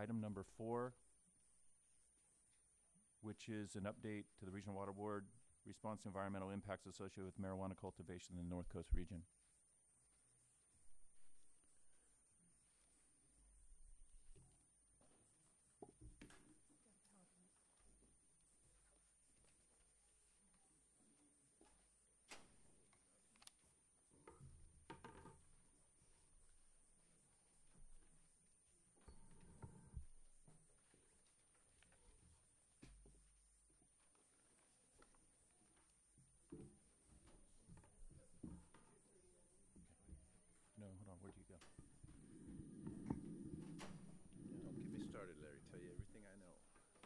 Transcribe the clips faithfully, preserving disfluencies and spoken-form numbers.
item number four, which is an update to the Regional Water Board response to environmental impacts associated with marijuana cultivation in the North Coast region. No, hold on, where'd you go? Don't get me started, Larry. Tell you everything I know.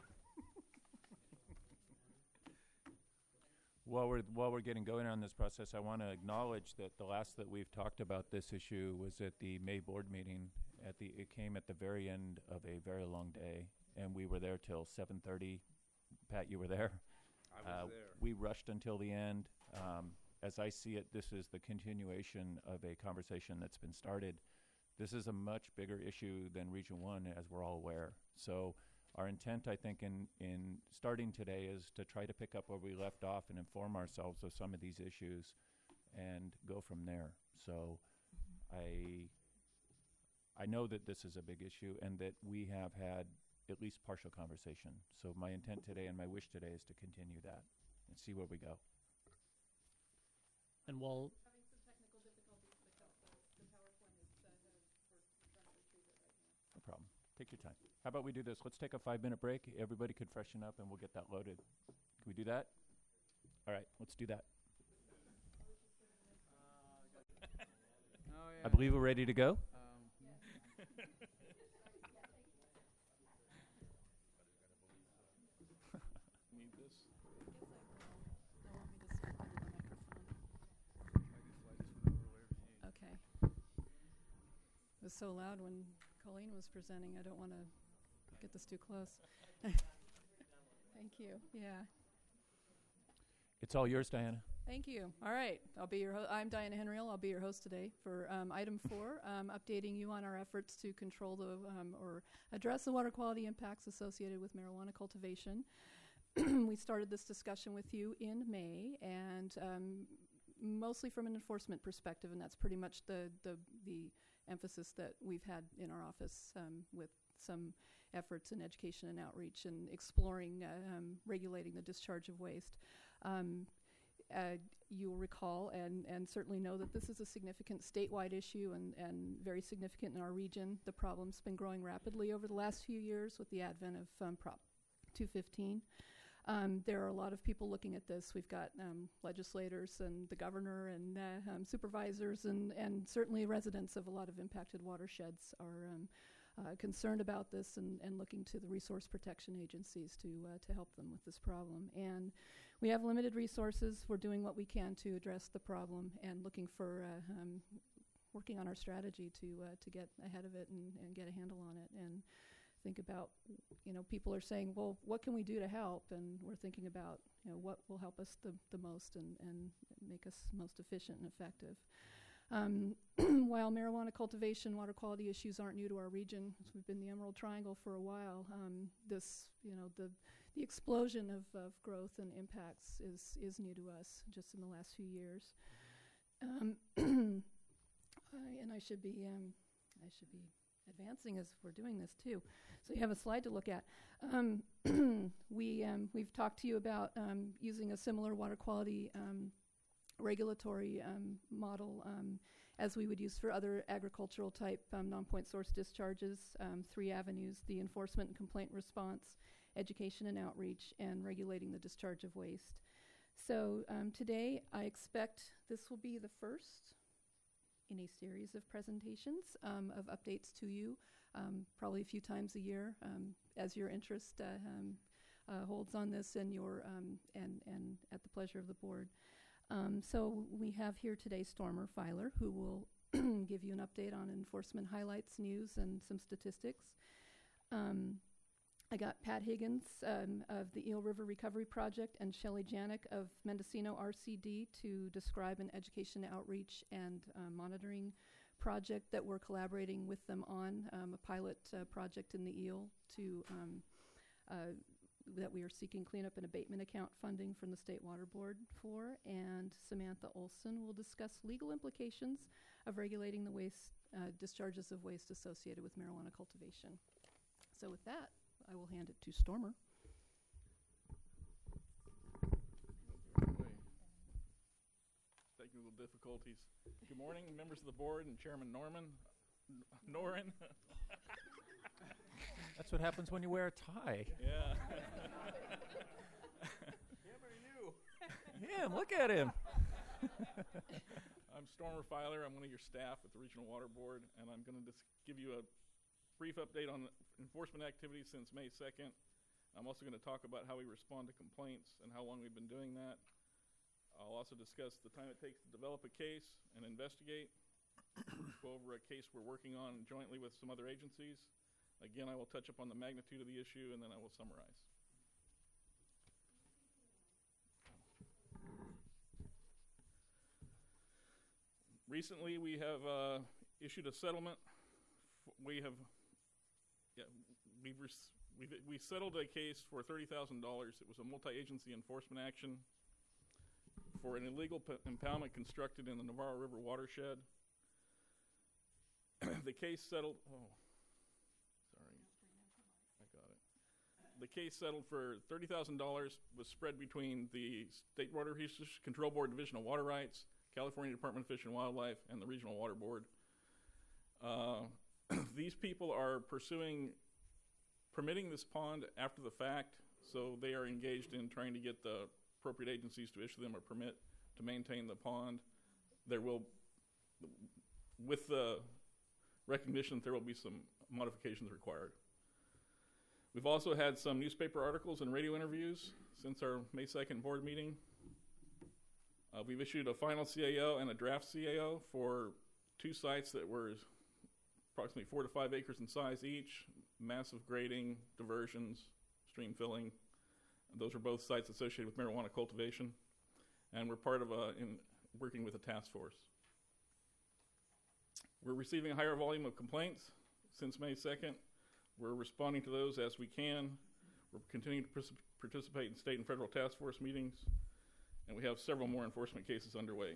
While we're, while we're getting going on this process, I want to acknowledge that the last that we've talked about this issue was at the May board meeting. At the, it came at the very end of a very long day, and we were there till seven thirty. Pat, you were there? I was Uh, there. We rushed until the end. Um, as I see it, this is the continuation of a conversation that's been started. This is a much bigger issue than Region one, as we're all aware. So our intent, I think, in, in starting today is to try to pick up where we left off and inform ourselves of some of these issues and go from there. So I, I know that this is a big issue and that we have had at least partial conversation. So my intent today and my wish today is to continue that and see where we go. And while Having some technical difficulties, the, cal- the, the PowerPoint is, uh, has, we're trying to retrieve it right now. No problem. Take your time. How about we do this? Let's take a five-minute break. Everybody could freshen up, and we'll get that loaded. Can we do that? All right, let's do that. Oh, yeah. I believe we're ready to go. Um, Need this? They want me to speak into the microphone. Okay. It was so loud when Colleen was presenting. I don't want to get this too close. Thank you. Yeah. It's all yours, Diana. Thank you. All right. I'll be your ho- I'm Diana Henriel. I'll be your host today for um, item four, um, updating you on our efforts to control the um, or address the water quality impacts associated with marijuana cultivation. We started this discussion with you in May, and um, mostly from an enforcement perspective, and that's pretty much the the, the emphasis that we've had in our office um, with some efforts in education and outreach and exploring uh, um, regulating the discharge of waste. Um, Uh, you'll recall and, and certainly know that this is a significant statewide issue and, and very significant in our region. The problem's been growing rapidly over the last few years with the advent of um, Prop two fifteen. Um, there are a lot of people looking at this. We've got um, legislators and the governor and uh, um, supervisors and, and certainly residents of a lot of impacted watersheds are um, uh, concerned about this and, and looking to the resource protection agencies to uh, to help them with this problem. And we have limited resources. We're doing what we can to address the problem and looking for uh, um, working on our strategy to uh, to get ahead of it and, and get a handle on it and think about, you know, people are saying, well, what can we do to help? And we're thinking about, you know, what will help us the, the most and, and make us most efficient and effective. Um, while marijuana cultivation, water quality issues aren't new to our region, we've been in the Emerald Triangle for a while. Um, this, you know, the the explosion of, of growth and impacts is is new to us just in the last few years. Um, I, and I should be um, I should be advancing as we're doing this too. So you have a slide to look at. Um, we um, we've talked to you about um, using a similar water quality um, regulatory um, model um, as we would use for other agricultural type um, non-point source discharges, um, three avenues: the enforcement and complaint response, education and outreach, and regulating the discharge of waste. So um, today I expect this will be the first in a series of presentations um, of updates to you, um, probably a few times a year um, as your interest uh, um, uh, holds on this and your um, and, and at the pleasure of the board. Um, so we have here today Stormer Filer, who will give you an update on enforcement highlights, news, and some statistics. Um, I got Pat Higgins um, of the Eel River Recovery Project and Shelley Janik of Mendocino R C D to describe an education outreach and uh, monitoring project that we're collaborating with them on, um, a pilot uh, project in the Eel to um, uh, that we are seeking cleanup and abatement account funding from the State Water Board for. And Samantha Olson will discuss legal implications of regulating the waste uh, discharges of waste associated with marijuana cultivation. So with that, I will hand it to Stormer. Technical difficulties. Good morning, members of the board and Chairman Norman. N- Norin. That's what happens when you wear a tie. Yeah. Him, look at him. I'm Stormer Filer. I'm one of your staff at the Regional Water Board, and I'm going to just give you a brief update on enforcement activities since May second. I'm also going to talk about how we respond to complaints and how long we've been doing that. I'll also discuss the time it takes to develop a case and investigate, go over a case we're working on jointly with some other agencies. Again, I will touch upon the magnitude of the issue, and then I will summarize. Recently, we have uh, issued a settlement. F- we have, yeah, we've res- we've, we settled a case for thirty thousand dollars. It was a multi-agency enforcement action for an illegal p- impoundment constructed in the Navarro River watershed. The case settled, oh, sorry, I got it. The case settled for thirty thousand dollars, was spread between the State Water Resources Control Board Division of Water Rights, California Department of Fish and Wildlife, and the Regional Water Board. Uh, these people are pursuing permitting this pond after the fact, so they are engaged in trying to get the appropriate agencies to issue them a permit to maintain the pond. There will, with the recognition that there will be some modifications required. We've also had some newspaper articles and radio interviews since our May second board meeting. Uh, we've issued a final C A O and a draft C A O for two sites that were approximately four to five acres in size each, massive grading, diversions, stream filling. Those are both sites associated with marijuana cultivation, and we're part of a, in working with a task force. We're receiving a higher volume of complaints since May second. We're responding to those as we can. We're continuing to pers- participate in state and federal task force meetings, and we have several more enforcement cases underway.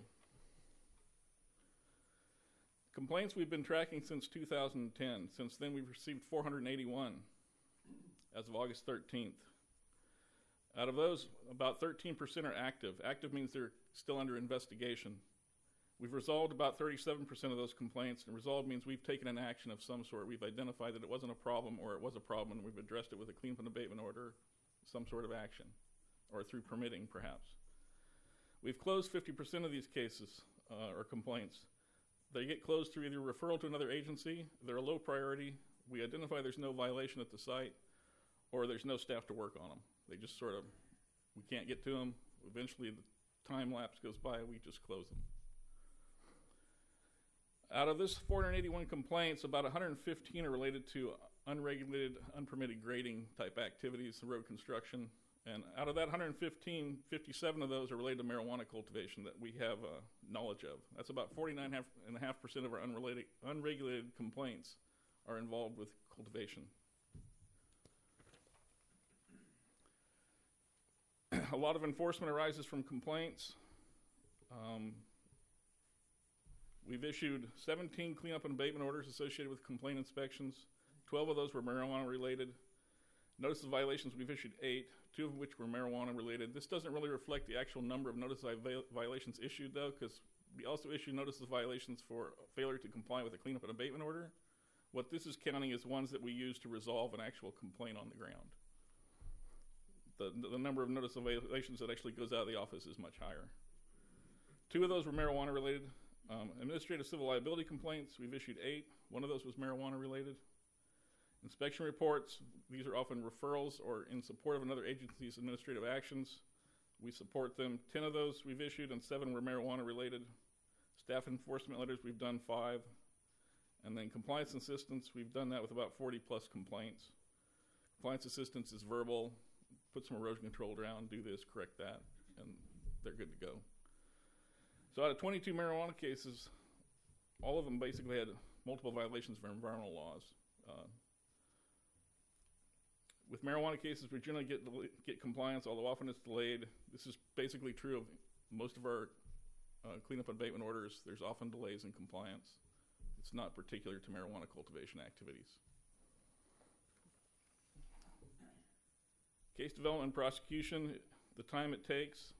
Complaints we've been tracking since two thousand ten. Since then, we've received four hundred eighty-one as of August thirteenth. Out of those, about thirteen percent are active. Active means they're still under investigation. We've resolved about thirty-seven percent of those complaints, and resolved means we've taken an action of some sort. We've identified that it wasn't a problem, or it was a problem, and we've addressed it with a cleanup and abatement order, some sort of action, or through permitting, perhaps. We've closed fifty percent of these cases uh, or complaints. They get closed through either referral to another agency, they're a low priority, we identify there's no violation at the site, or there's no staff to work on them. They just sort of, we can't get to them. Eventually the time lapse goes by, we just close them. Out of this four hundred eighty-one complaints, about one hundred fifteen are related to unregulated, unpermitted grading type activities, road construction. And out of that one hundred fifteen, fifty-seven of those are related to marijuana cultivation that we have uh, knowledge of. That's about forty-nine point five percent of our unrelated, unregulated complaints are involved with cultivation. A lot of enforcement arises from complaints. Um, we've issued seventeen cleanup and abatement orders associated with complaint inspections. twelve of those were marijuana related. Notice of violations, we've issued eight, two of which were marijuana related. This doesn't really reflect the actual number of notice of violations issued, though, because we also issued notice of violations for failure to comply with a cleanup and abatement order. What this is counting is ones that we use to resolve an actual complaint on the ground. The, the number of notice of violations that actually goes out of the office is much higher. Two of those were marijuana related. Um, administrative civil liability complaints, we've issued eight. One of those was marijuana related. Inspection reports, these are often referrals or in support of another agency's administrative actions. We support them. Ten of those we've issued and seven were marijuana related. Staff enforcement letters, we've done five. And then compliance assistance, we've done that with about forty plus complaints. Compliance assistance is verbal, put some erosion control down, do this, correct that, and they're good to go. So out of twenty-two marijuana cases, all of them basically had multiple violations of environmental laws. Uh, with marijuana cases, we generally get del- get compliance, although often it's delayed. This is basically true of most of our uh, cleanup and abatement orders. There's often delays in compliance. It's not particular to marijuana cultivation activities. Case development and prosecution, the time it takes.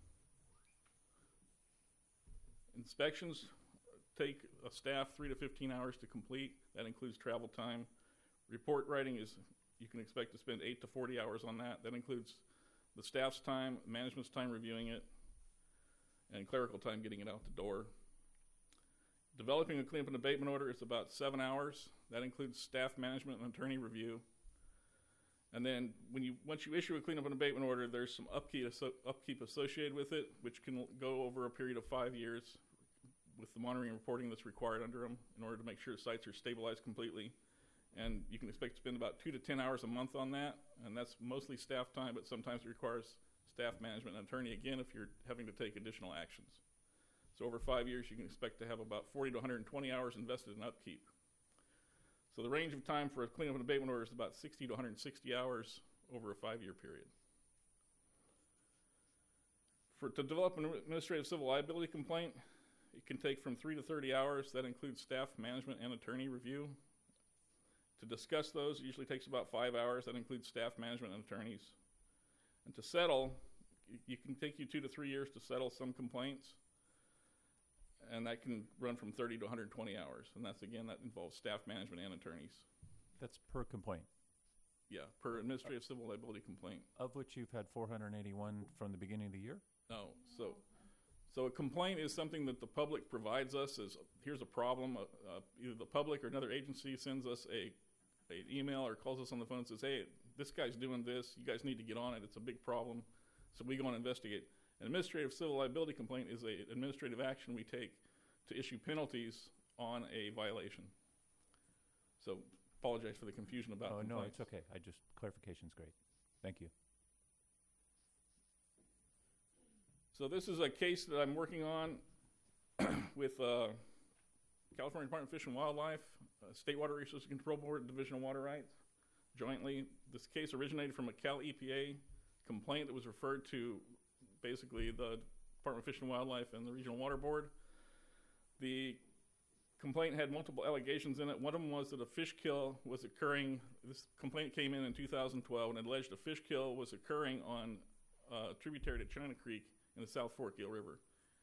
Inspections take a staff three to fifteen hours to complete. That includes travel time. Report writing is, you can expect to spend eight to forty hours on that. That includes the staff's time, management's time reviewing it, and clerical time getting it out the door. Developing a cleanup and abatement order is about seven hours. That includes staff management and attorney review. And then when you once you issue a cleanup and abatement order, there's some upkeep, asso- upkeep associated with it, which can go over a period of five years with the monitoring and reporting that's required under them in order to make sure sites are stabilized completely. And you can expect to spend about two to ten hours a month on that, and that's mostly staff time, but sometimes it requires staff management and attorney, again, if you're having to take additional actions. So over five years, you can expect to have about forty to one hundred twenty hours invested in upkeep. So the range of time for a cleanup and abatement order is about sixty to one hundred sixty hours over a five-year period. For to develop an administrative civil liability complaint, it can take from three to thirty hours. That includes staff management and attorney review. To discuss those, it usually takes about five hours. That includes staff management and attorneys. And to settle, it can take you two to three years to settle some complaints. And that can run from thirty to one hundred twenty hours. And that's, again, that involves staff management and attorneys. That's per complaint, Yeah, per administrative civil liability complaint. of which you've had four hundred eighty-one from the beginning of the year? No, so so a complaint is something that the public provides us as, here's a problem. Uh, uh, either the public or another agency sends us a an email or calls us on the phone and says, hey, this guy's doing this. You guys need to get on it. It's a big problem. So we go and investigate. An administrative civil liability complaint is an administrative action we take to issue penalties on a violation. So apologize for the confusion about Oh, no, complaints. it's okay. I just, clarification's great. Thank you. So this is a case that I'm working on with uh, California Department of Fish and Wildlife, uh, State Water Resources Control Board, Division of Water Rights, jointly. This case originated from a Cal E P A complaint that was referred to basically the Department of Fish and Wildlife and the Regional Water Board. The complaint had multiple allegations in it. One of them was that a fish kill was occurring. This complaint came in in two thousand twelve and alleged a fish kill was occurring on uh, a tributary to China Creek in the South Fork Gill River.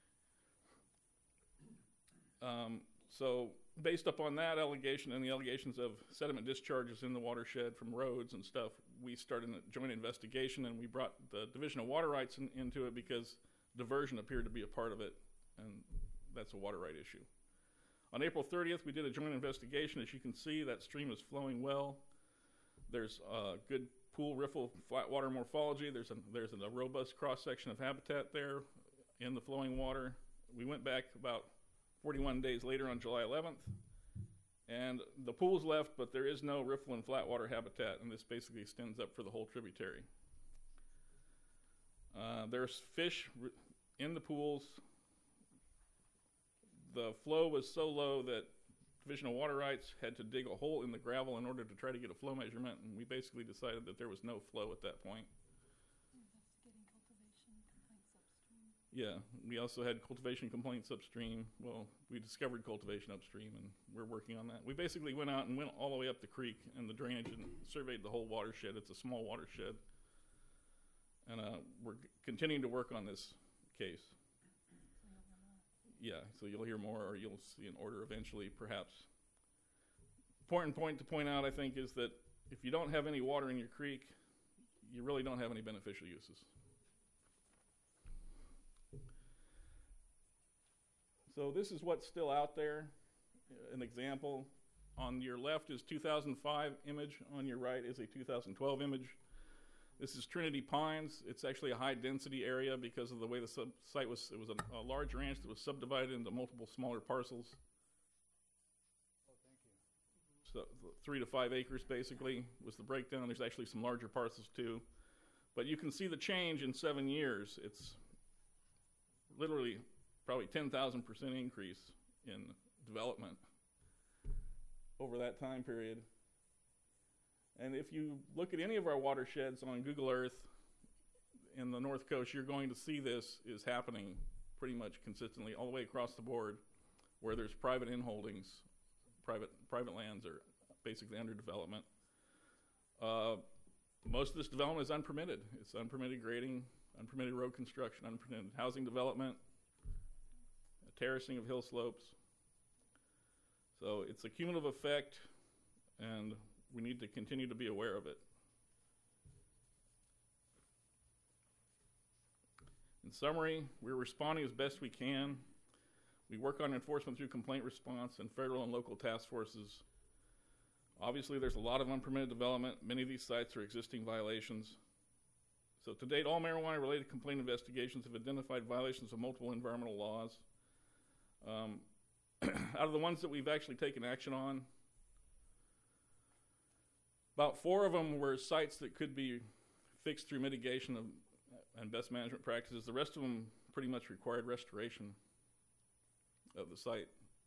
Um, so based upon that allegation and the allegations of sediment discharges in the watershed from roads and stuff, we started a joint investigation, and we brought the Division of Water Rights in, into it because diversion appeared to be a part of it, and that's a water right issue. On April thirtieth, we did a joint investigation. As you can see, that stream is flowing well. There's a good pool riffle flat water morphology. There's a, there's a robust cross-section of habitat there in the flowing water. We went back about forty-one days later on July eleventh, and the pool's left, but there is no riffle and flat water habitat, and this basically extends up for the whole tributary. Uh, there's fish r- in the pools. The flow was so low that Division of Water Rights had to dig a hole in the gravel in order to try to get a flow measurement, and we basically decided that there was no flow at that point. Investigating cultivation complaints upstream. Yeah, we also had cultivation complaints upstream. Well, we discovered cultivation upstream, and we're working on that. We basically went out and went all the way up the creek and the drainage and surveyed the whole watershed. It's a small watershed. And uh, we're g- continuing to work on this case. Yeah, so you'll hear more, or you'll see an order eventually, perhaps. Important point to point out, I think, is that if you don't have any water in your creek, you really don't have any beneficial uses. So this is what's still out there. Uh, An example, on your left is two thousand five image, on your right is a two thousand twelve image. This is Trinity Pines. It's actually a high-density area because of the way the sub- site was. It was a, a large ranch that was subdivided into multiple smaller parcels. Oh, thank you. So th- three to five acres, basically, was the breakdown. There's actually some larger parcels, too. But you can see the change in seven years. It's literally probably ten thousand percent increase in development over that time period. And if you look at any of our watersheds on Google Earth in the North Coast, you're going to see this is happening pretty much consistently all the way across the board, where there's private inholdings, private private lands are basically under development. Uh, most of this development is unpermitted. It's unpermitted grading, unpermitted road construction, unpermitted housing development, terracing of hill slopes. So it's a cumulative effect, and we need to continue to be aware of it. In summary, we're responding as best we can. We work on enforcement through complaint response and federal and local task forces. Obviously, there's a lot of unpermitted development. Many of these sites are existing violations. So to date, all marijuana-related complaint investigations have identified violations of multiple environmental laws. Um, out of the ones that we've actually taken action on, about four of them were sites that could be fixed through mitigation of, and best management practices. The rest of them pretty much required restoration of the site.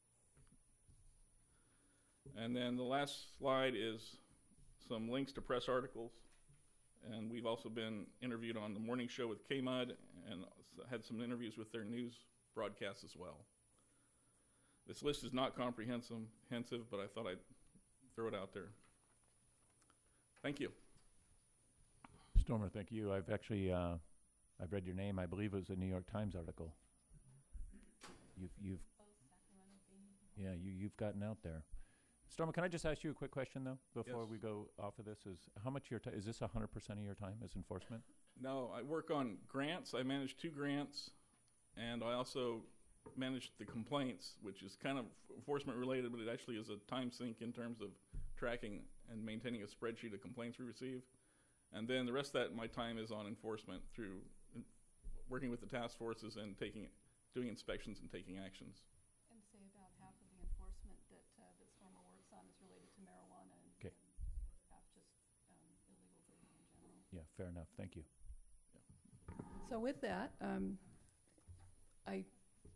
And then the last slide is some links to press articles. And we've also been interviewed on the morning show with K-Mud and had some interviews with their news broadcasts as well. This list is not comprehensive, but I thought I'd throw it out there. Thank you. Stormer, thank you. I've actually, uh, I've read your name. I believe it was a New York Times article. You've, you've, yeah, you, you've gotten out there. Stormer, can I just ask you a quick question though, before Yes. we go off of this? Is how much your time? Is this a hundred percent of your time as enforcement? No, I work on grants. I manage two grants, and I also manage the complaints, which is kind of enforcement related, but it actually is a time sink in terms of tracking and maintaining a spreadsheet of complaints we receive. And then the rest of that, my time is on enforcement through in, working with the task forces and taking, doing inspections and taking actions. And say about half of the enforcement that uh, that Stormer works on is related to marijuana, and, Okay. and half just um, illegal vaping in general. Yeah, fair enough. Thank you. So with that, um, I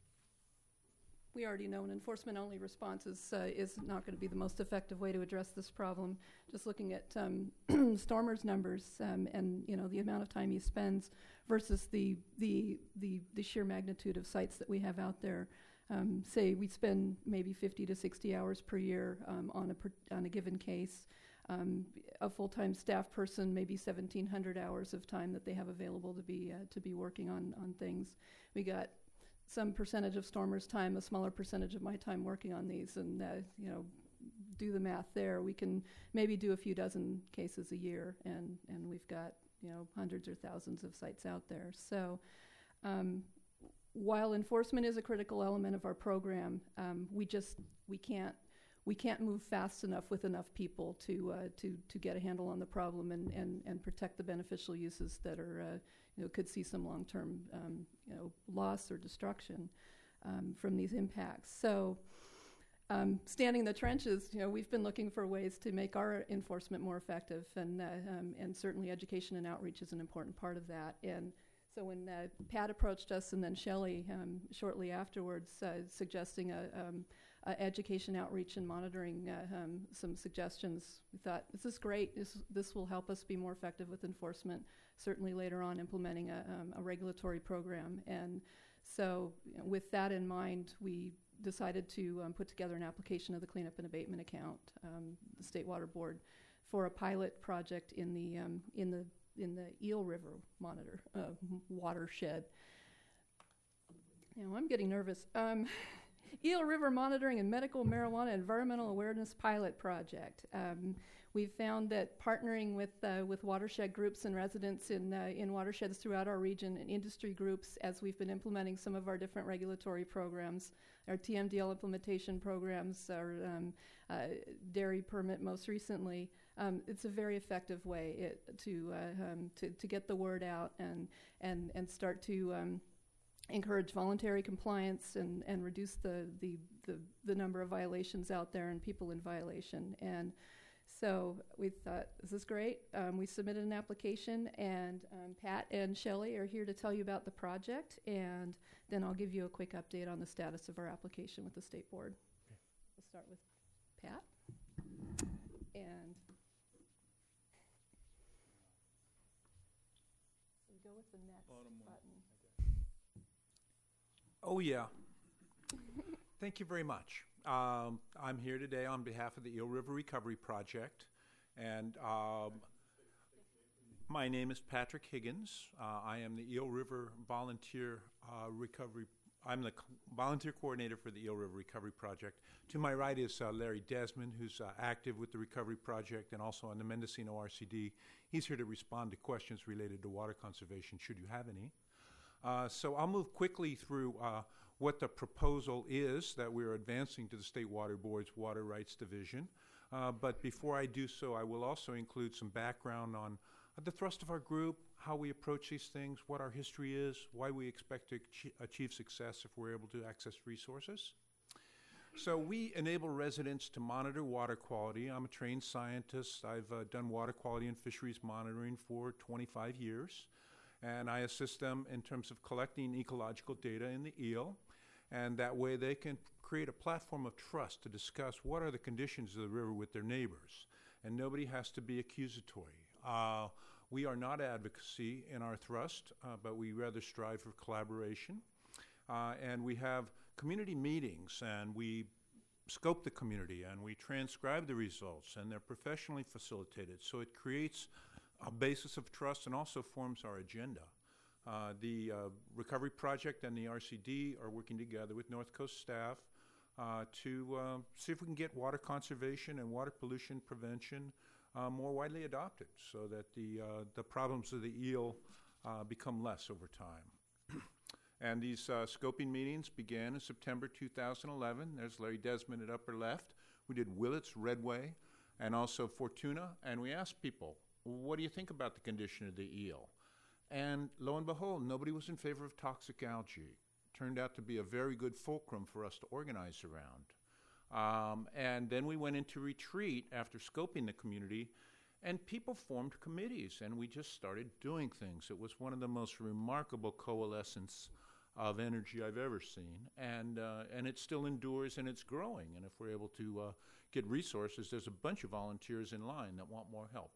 we already know an enforcement-only response is uh, is not going to be the most effective way to address this problem. Just looking at um, Stormer's numbers um, and you know the amount of time he spends versus the the the, the sheer magnitude of sites that we have out there. Um, say we spend maybe fifty to sixty hours per year um, on a per, on a given case. Um, a full-time staff person, maybe seventeen hundred hours of time that they have available to be uh, to be working on on things. We got some percentage of Stormer's time, a smaller percentage of my time working on these, and uh, you know, do the math there. We can maybe do a few dozen cases a year, and and we've got you know hundreds or thousands of sites out there. So. Um, While enforcement is a critical element of our program, um, we just we can't we can't move fast enough with enough people to uh, to to get a handle on the problem and, and, and protect the beneficial uses that are uh, you know could see some long-term um, you know loss or destruction um, from these impacts. So. Um, standing in the trenches, you know, we've been looking for ways to make our enforcement more effective, and uh, um, and certainly education and outreach is an important part of that. And so when uh, Pat approached us, and then Shelley um, shortly afterwards, uh, suggesting a, um, a education, outreach, and monitoring uh, um, some suggestions, we thought this is great. This this will help us be more effective with enforcement. Certainly later on, implementing a, um, a regulatory program. And so, you know, with that in mind, we decided to um, put together an application of the cleanup and abatement account, um, the State Water Board, for a pilot project in the um, in the in the Eel River monitor uh, watershed. Now I'm getting nervous. Um, Eel River Monitoring and Medical Marijuana Environmental Awareness Pilot Project. Um, we've found that partnering with uh, with watershed groups and residents in uh, in watersheds throughout our region and industry groups, as we've been implementing some of our different regulatory programs, our T M D L implementation programs, our um, uh, dairy permit most recently. Um, it's a very effective way it, to, uh, um, to to get the word out and and and start to um, encourage voluntary compliance and, and reduce the, the the the number of violations out there and people in violation. And so we thought, this is great. Um, we submitted an application, and um, Pat and Shelley are here to tell you about the project, and then I'll give you a quick update on the status of our application with the State Board. Okay, start with Pat. And so we go with the next Bottom one. button. Oh, yeah. Thank you very much. Um, I'm here today on behalf of the Eel River Recovery Project, and um, my name is Patrick Higgins. Uh, I am the Eel River Volunteer uh, Recovery. I'm the co- volunteer coordinator for the Eel River Recovery Project. To my right is uh, Larry Desmond, who's uh, active with the Recovery Project and also on the Mendocino R C D. He's here to respond to questions related to water conservation, should you have any. Uh, so I'll move quickly through uh, what the proposal is that we're advancing to the State Water Board's Water Rights Division. Uh, but before I do so, I will also include some background on uh, the thrust of our group, how we approach these things, what our history is, why we expect to ach- achieve success if we're able to access resources. So we enable residents to monitor water quality. I'm a trained scientist. I've uh, done water quality and fisheries monitoring for twenty-five years. And I assist them in terms of collecting ecological data in the eel, and that way they can create a platform of trust to discuss what are the conditions of the river with their neighbors, and nobody has to be accusatory. Uh, we are not advocacy in our thrust, uh, but we rather strive for collaboration, uh, and we have community meetings, and we scope the community, and we transcribe the results, and they're professionally facilitated, so it creates a basis of trust and also forms our agenda. Uh, the uh, Recovery Project and the R C D are working together with North Coast staff uh, to uh, see if we can get water conservation and water pollution prevention uh, more widely adopted so that the, uh, the problems of the eel uh, become less over time. And these uh, scoping meetings began in September two thousand eleven. There's Larry Desmond at upper left. We did Willits, Redway, and also Fortuna, and we asked people, what do you think about the condition of the eel? And lo and behold, nobody was in favor of toxic algae. Turned out to be a very good fulcrum for us to organize around. Um, and then we went into retreat after scoping the community, and people formed committees, and we just started doing things. It was one of the most remarkable coalescence of energy I've ever seen, and uh, and it still endures and it's growing. And if we're able to uh, get resources, there's a bunch of volunteers in line that want more help.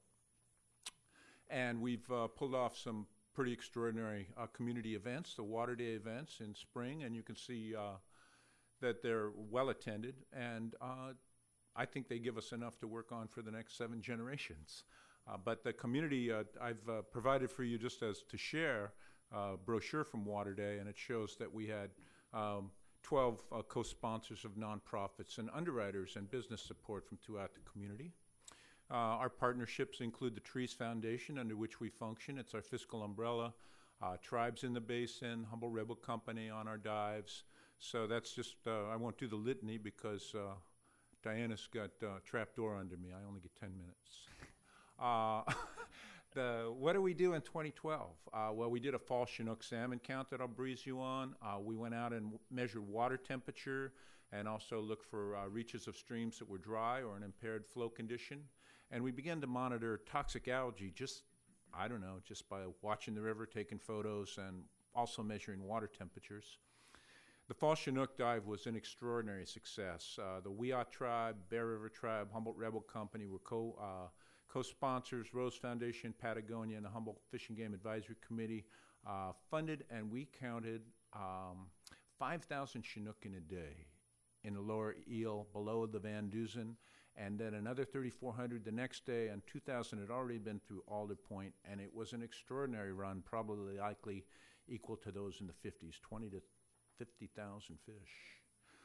And we've uh, pulled off some pretty extraordinary uh, community events, the Water Day events in spring, and you can see uh, that they're well attended, and uh, I think they give us enough to work on for the next seven generations. Uh, but the community, uh, I've uh, provided for you just as to share a brochure from Water Day, and it shows that we had um, twelve uh, co-sponsors of nonprofits and underwriters and business support from throughout the community. Uh, our partnerships include the Trees Foundation, under which we function. It's our fiscal umbrella. Uh, Tribes in the Basin, Humboldt Rebel Company on our dives. So that's just, uh, I won't do the litany because uh, Diana's got uh, trapdoor under me. I only get ten minutes. Uh, the, what do we do in twenty twelve? Uh, well, we did a fall Chinook salmon count that I'll breeze you on. Uh, we went out and w- measured water temperature and also looked for uh, reaches of streams that were dry or an impaired flow condition. And we began to monitor toxic algae just, I don't know, just by watching the river, taking photos, and also measuring water temperatures. The Fall Chinook dive was an extraordinary success. Uh, the Wiyot Tribe, Bear River Tribe, Humboldt Rebel Company were co, uh, co-sponsors, Rose Foundation, Patagonia, and the Humboldt Fish and Game Advisory Committee uh, funded, and we counted um, five thousand Chinook in a day in the lower eel below the Van Dusen, and then another thirty-four hundred the next day, and two thousand had already been through Alder Point, and it was an extraordinary run, probably likely equal to those in the fifties, twenty to fifty thousand fish.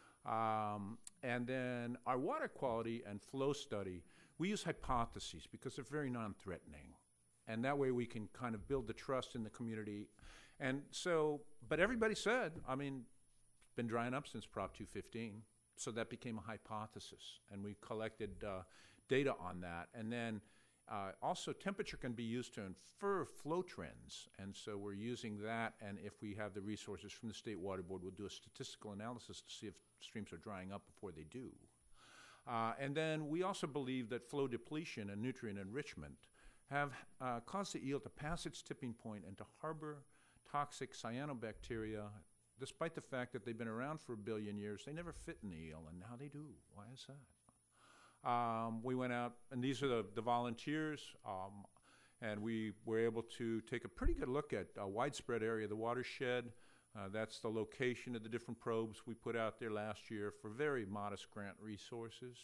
Um, and then our water quality and flow study, we use hypotheses because they're very non-threatening. And that way we can kind of build the trust in the community. And so, but everybody said, I mean, it's been drying up since Prop two fifteen. So that became a hypothesis, and we collected uh, data on that. And then uh, also temperature can be used to infer flow trends, and so we're using that, and if we have the resources from the State Water Board, we'll do a statistical analysis to see if streams are drying up before they do. Uh, and then we also believe that flow depletion and nutrient enrichment have uh, caused the eel to pass its tipping point and to harbor toxic cyanobacteria despite the fact that they've been around for a billion years, they never fit in the eel, and now they do. Why is that? Um, we went out, and these are the, the volunteers, um, and we were able to take a pretty good look at a widespread area of the watershed. Uh, that's the location of the different probes we put out there last year for very modest grant resources.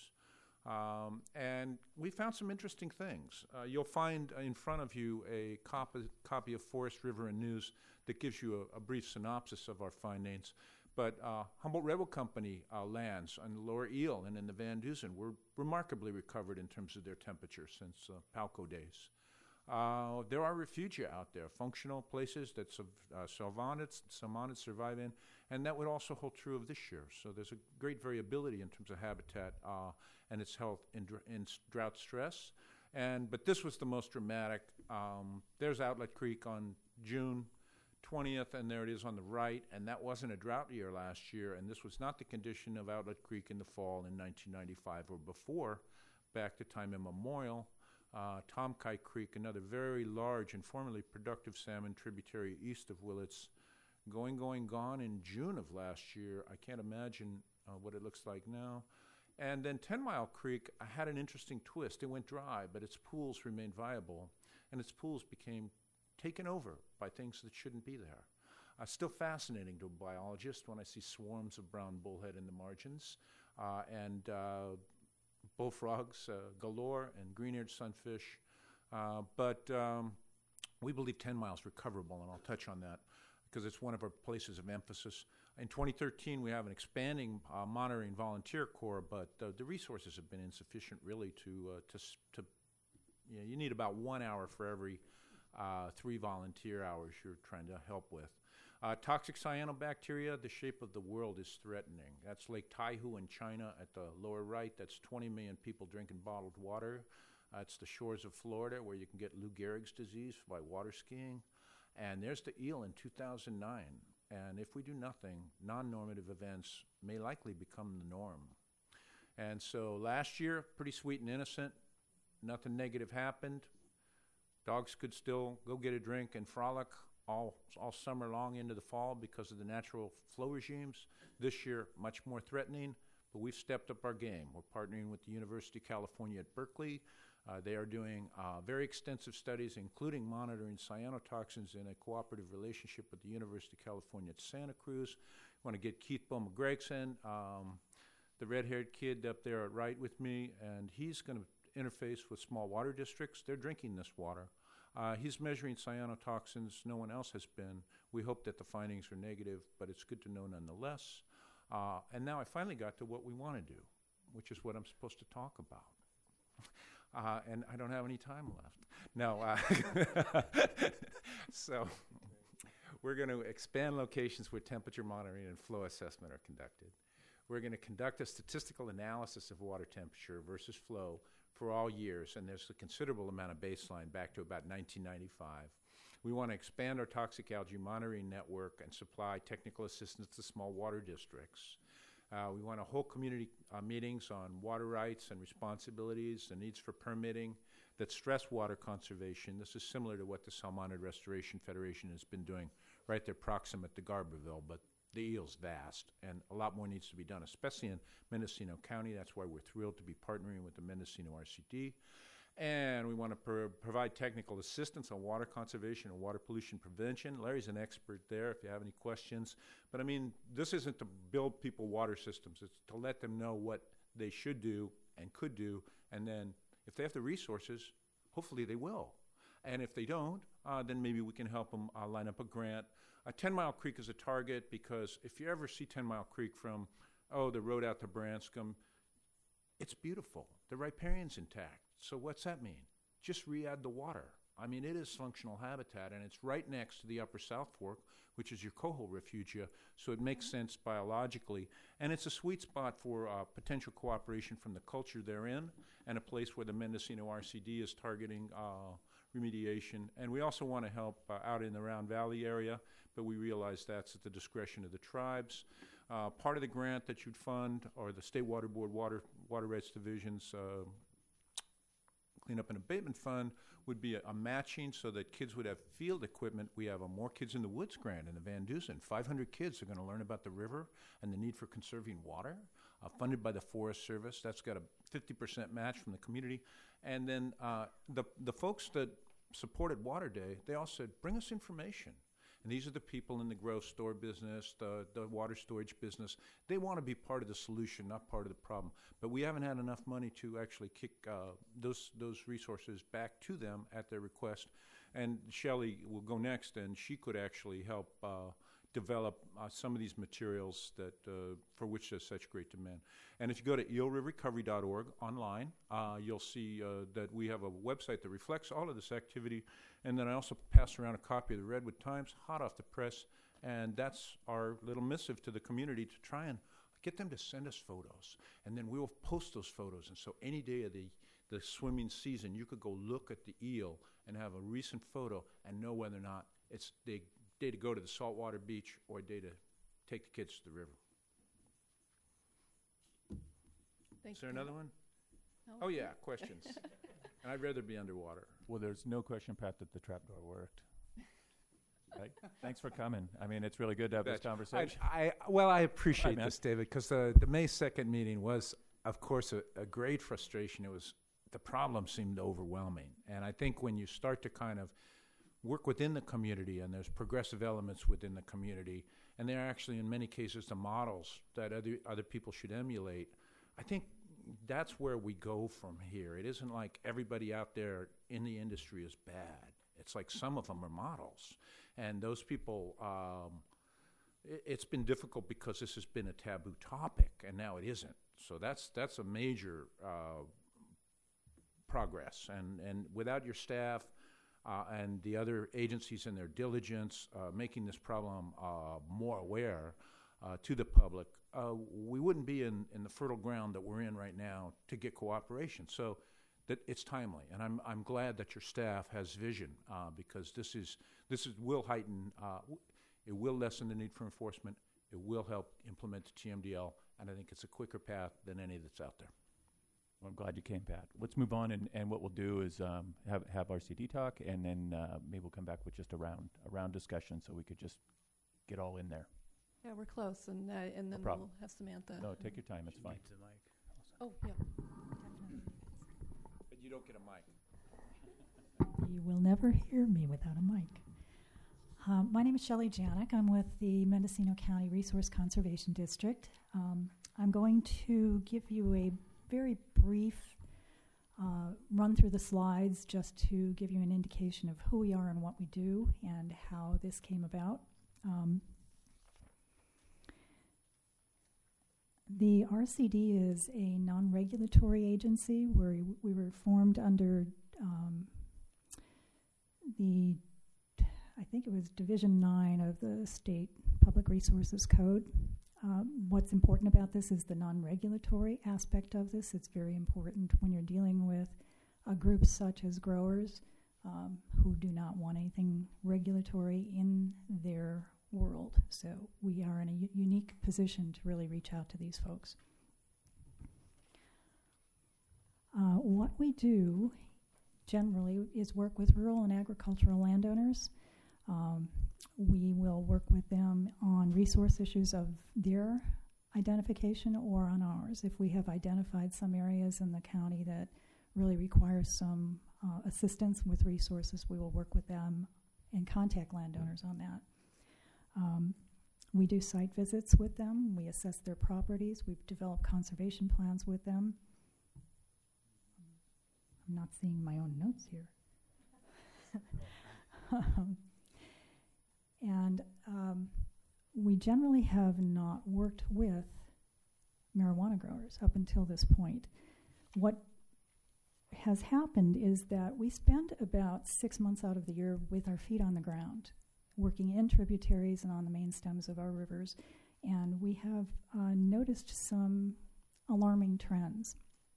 Um, and we found some interesting things. Uh, you'll find in front of you a copy, copy of Forest, River, and News that gives you a, a brief synopsis of our findings. But uh, Humboldt Rebel Company uh, lands on the Lower Eel and in the Van Dusen were remarkably recovered in terms of their temperature since uh, Palco days. Uh, there are refugia out there, functional places that sub, uh, salmonids, salmonids survive in, and that would also hold true of this year. So there's a great variability in terms of habitat uh, and its health in, dr- in s- drought stress. And but this was the most dramatic. Um, there's Outlet Creek on June twentieth, and there it is on the right, and that wasn't a drought year last year, and this was not the condition of Outlet Creek in the fall in nineteen ninety-five or before, back to time immemorial. Uh, Tomkai Creek, another very large and formerly productive salmon tributary east of Willits, going, going, gone in June of last year. I can't imagine uh, what it looks like now. And then Ten Mile Creek uh, had an interesting twist. It went dry, but its pools remained viable, and its pools became taken over by things that shouldn't be there. Uh, still fascinating to a biologist when I see swarms of brown bullhead in the margins, uh, and uh, bullfrogs uh, galore and green-eared sunfish. Uh, but um, we believe ten miles recoverable, and I'll touch on that because it's one of our places of emphasis. In twenty thirteen, we have an expanding uh, monitoring volunteer corps, but uh, the resources have been insufficient really to, uh, to, s- to you know, you need about one hour for every uh, three volunteer hours you're trying to help with. Uh, toxic cyanobacteria, the shape of the world is threatening. That's Lake Taihu in China at the lower right. That's twenty million people drinking bottled water. That's the shores of Florida where you can get Lou Gehrig's disease by water skiing. And there's the eel in two thousand nine. And if we do nothing, non-normative events may likely become the norm. And so last year, pretty sweet and innocent. Nothing negative happened. Dogs could still go get a drink and frolic all all summer long into the fall because of the natural flow regimes. This year, much more threatening, but we've stepped up our game. We're partnering with the University of California at Berkeley. Uh, they are doing uh, very extensive studies, including monitoring cyanotoxins in a cooperative relationship with the University of California at Santa Cruz. I want to get Keith Bowman-Gregson, um, the red-haired kid up there at right with me, and he's going to interface with small water districts. They're drinking this water. Uh, he's measuring cyanotoxins. No one else has been. We hope that the findings are negative, but it's good to know nonetheless. Uh, and now I finally got to what we want to do, which is what I'm supposed to talk about. Uh, and I don't have any time left. No. Uh, so we're going to expand locations where temperature monitoring and flow assessment are conducted. We're going to conduct a statistical analysis of water temperature versus flow for all years, and there's a considerable amount of baseline back to about nineteen ninety-five. We want to expand our toxic algae monitoring network and supply technical assistance to small water districts. Uh, we want to hold community uh, meetings on water rights and responsibilities, the needs for permitting that stress water conservation. This is similar to what the Salmonid Restoration Federation has been doing right there proximate to Garberville, but the eel's vast, and a lot more needs to be done, especially in Mendocino County. That's why we're thrilled to be partnering with the Mendocino R C D. And we want to pro- provide technical assistance on water conservation and water pollution prevention. Larry's an expert there if you have any questions. But I mean, this isn't to build people water systems. It's to let them know what they should do and could do. And then if they have the resources, hopefully they will. And if they don't, uh, then maybe we can help them uh, line up a grant. Uh, Ten Mile Creek is a target because if you ever see Ten Mile Creek from, oh, the road out to Branscombe, it's beautiful. The riparian's intact. So what's that mean? Just re-add the water. I mean, it is functional habitat, and it's right next to the Upper South Fork, which is your coho refugia, so it makes sense biologically. And it's a sweet spot for uh, potential cooperation from the culture therein, and a place where the Mendocino R C D is targeting uh, remediation. And we also want to help uh, out in the Round Valley area, but we realize that's at the discretion of the tribes. Uh, part of the grant that you'd fund, or the State Water Board Water, Water Rights Division's uh, cleanup and abatement fund would be a, a matching so that kids would have field equipment. We have a More Kids in the Woods grant in the Van Dusen. five hundred kids are going to learn about the river and the need for conserving water, uh, funded by the Forest Service. That's got a fifty percent match from the community. And then uh, the, the folks that supported Water Day, they all said, bring us information. And these are the people in the grocery store business, the, the water storage business. They want to be part of the solution, not part of the problem. But we haven't had enough money to actually kick uh, those those resources back to them at their request. And Shelley will go next, and she could actually help uh, develop uh, some of these materials that uh, for which there's such great demand. And if you go to eel river recovery dot org online, uh, you'll see uh, that we have a website that reflects all of this activity. And then I also pass around a copy of the Redwood Times, hot off the press, and that's our little missive to the community to try and get them to send us photos. And then we will post those photos. And so any day of the, the swimming season, you could go look at the eel and have a recent photo and know whether or not it's the day to go to the saltwater beach or a day to take the kids to the river. Thank Is there you. another one? No? Oh, yeah, questions. And I'd rather be underwater. Well, there's no question, Pat, that the trapdoor worked. Right? Thanks for coming. I mean, it's really good to have this Betcha. conversation. I, I, well, I appreciate man. this, David, because the, the May second meeting was, of course, a, a great frustration. It was, the problem seemed overwhelming. And I think when you start to kind of work within the community, and there's progressive elements within the community, and they're actually, in many cases, the models that other, other people should emulate, I think that's where we go from here. It isn't like everybody out there in the industry is bad. It's like some of them are models. And those people, um, it, it's been difficult because this has been a taboo topic, and now it isn't. So that's that's a major uh, progress. And, and without your staff uh, and the other agencies in their diligence, uh, making this problem uh, more aware uh, to the public, uh, we wouldn't be in, in the fertile ground that we're in right now to get cooperation. So that it's timely, and I'm I'm glad that your staff has vision uh, because this is this is will heighten, uh, w- it will lessen the need for enforcement. It will help implement the T M D L, and I think it's a quicker path than any that's out there. Well, I'm glad you came, Pat. Let's move on, and, and what we'll do is um, have have R C D talk, and then uh, maybe we'll come back with just a round a round discussion, so we could just get all in there. Yeah, we're close, and uh, and No then problem. we'll have Samantha. No, take your time. It's fine. Oh, yeah. But you don't get a mic. You will never hear me without a mic. Um, my name is Shelley Janik. I'm with the Mendocino County Resource Conservation District. Um, I'm going to give you a very brief uh, run through the slides just to give you an indication of who we are and what we do and how this came about. Um, The R C D is a non-regulatory agency where we were formed under um, the, I think it was Division nine of the State Public Resources Code. Um, what's important about this is the non-regulatory aspect of this. It's very important when you're dealing with a group such as growers um, who do not want anything regulatory in their world. So we are in a u- unique position to really reach out to these folks. Uh, what we do generally is work with rural and agricultural landowners. Um, we will work with them on resource issues of their identification or on ours. If we have identified some areas in the county that really require some uh, assistance with resources, we will work with them and contact landowners on that. Um, we do site visits with them. We assess their properties. We've developed conservation plans with them. I'm not seeing my own notes here. um, and um, we generally have not worked with marijuana growers up until this point. What has happened is that we spend about six months out of the year with our feet on the ground, working in tributaries and on the main stems of our rivers, and we have uh, noticed some alarming trends,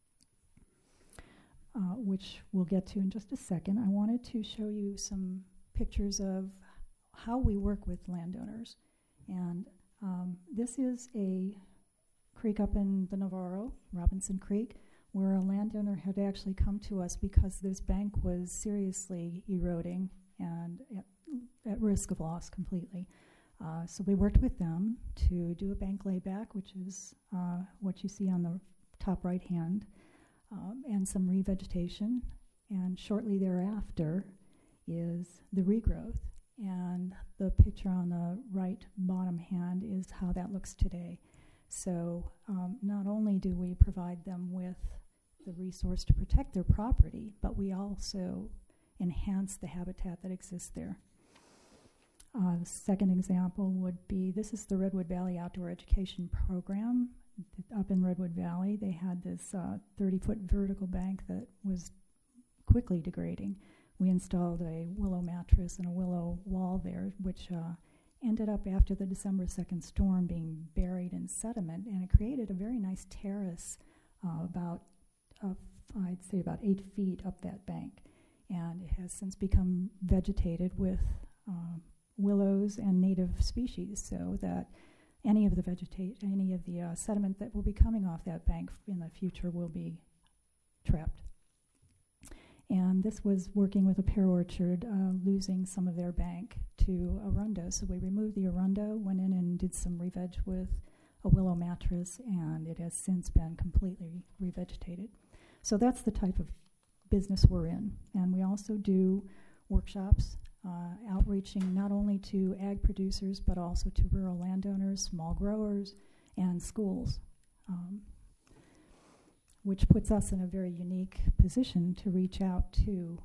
uh, which we'll get to in just a second. I wanted to show you some pictures of how we work with landowners, and um, this is a creek up in the Navarro, Robinson Creek. where a landowner had actually come to us because this bank was seriously eroding and at, at risk of loss completely. Uh, so we worked with them to do a bank layback, which is uh, what you see on the top right hand, um, and some revegetation. And shortly thereafter is the regrowth. And the picture on the right bottom hand is how that looks today. So um, not only do we provide them with the resource to protect their property, but we also enhance the habitat that exists there. Uh, the second example would be, this is the Redwood Valley Outdoor Education Program. Up in Redwood Valley, they had this thirty-foot uh, vertical bank that was quickly degrading. We installed a willow mattress and a willow wall there, which uh, ended up, after the December second storm, being buried in sediment, and it created a very nice terrace uh, about, uh, I'd say about eight feet up that bank. And it has since become vegetated with uh, willows and native species, so that any of the vegeta- any of the uh, sediment that will be coming off that bank in the future will be trapped. And this was working with a pear orchard, uh, losing some of their bank to arundo. So we removed the arundo, went in and did some re-veg with a willow mattress, and it has since been completely revegetated. So that's the type of business we're in. And we also do workshops, uh, outreaching not only to ag producers, but also to rural landowners, small growers, and schools. Um, which puts us in a very unique position to reach out to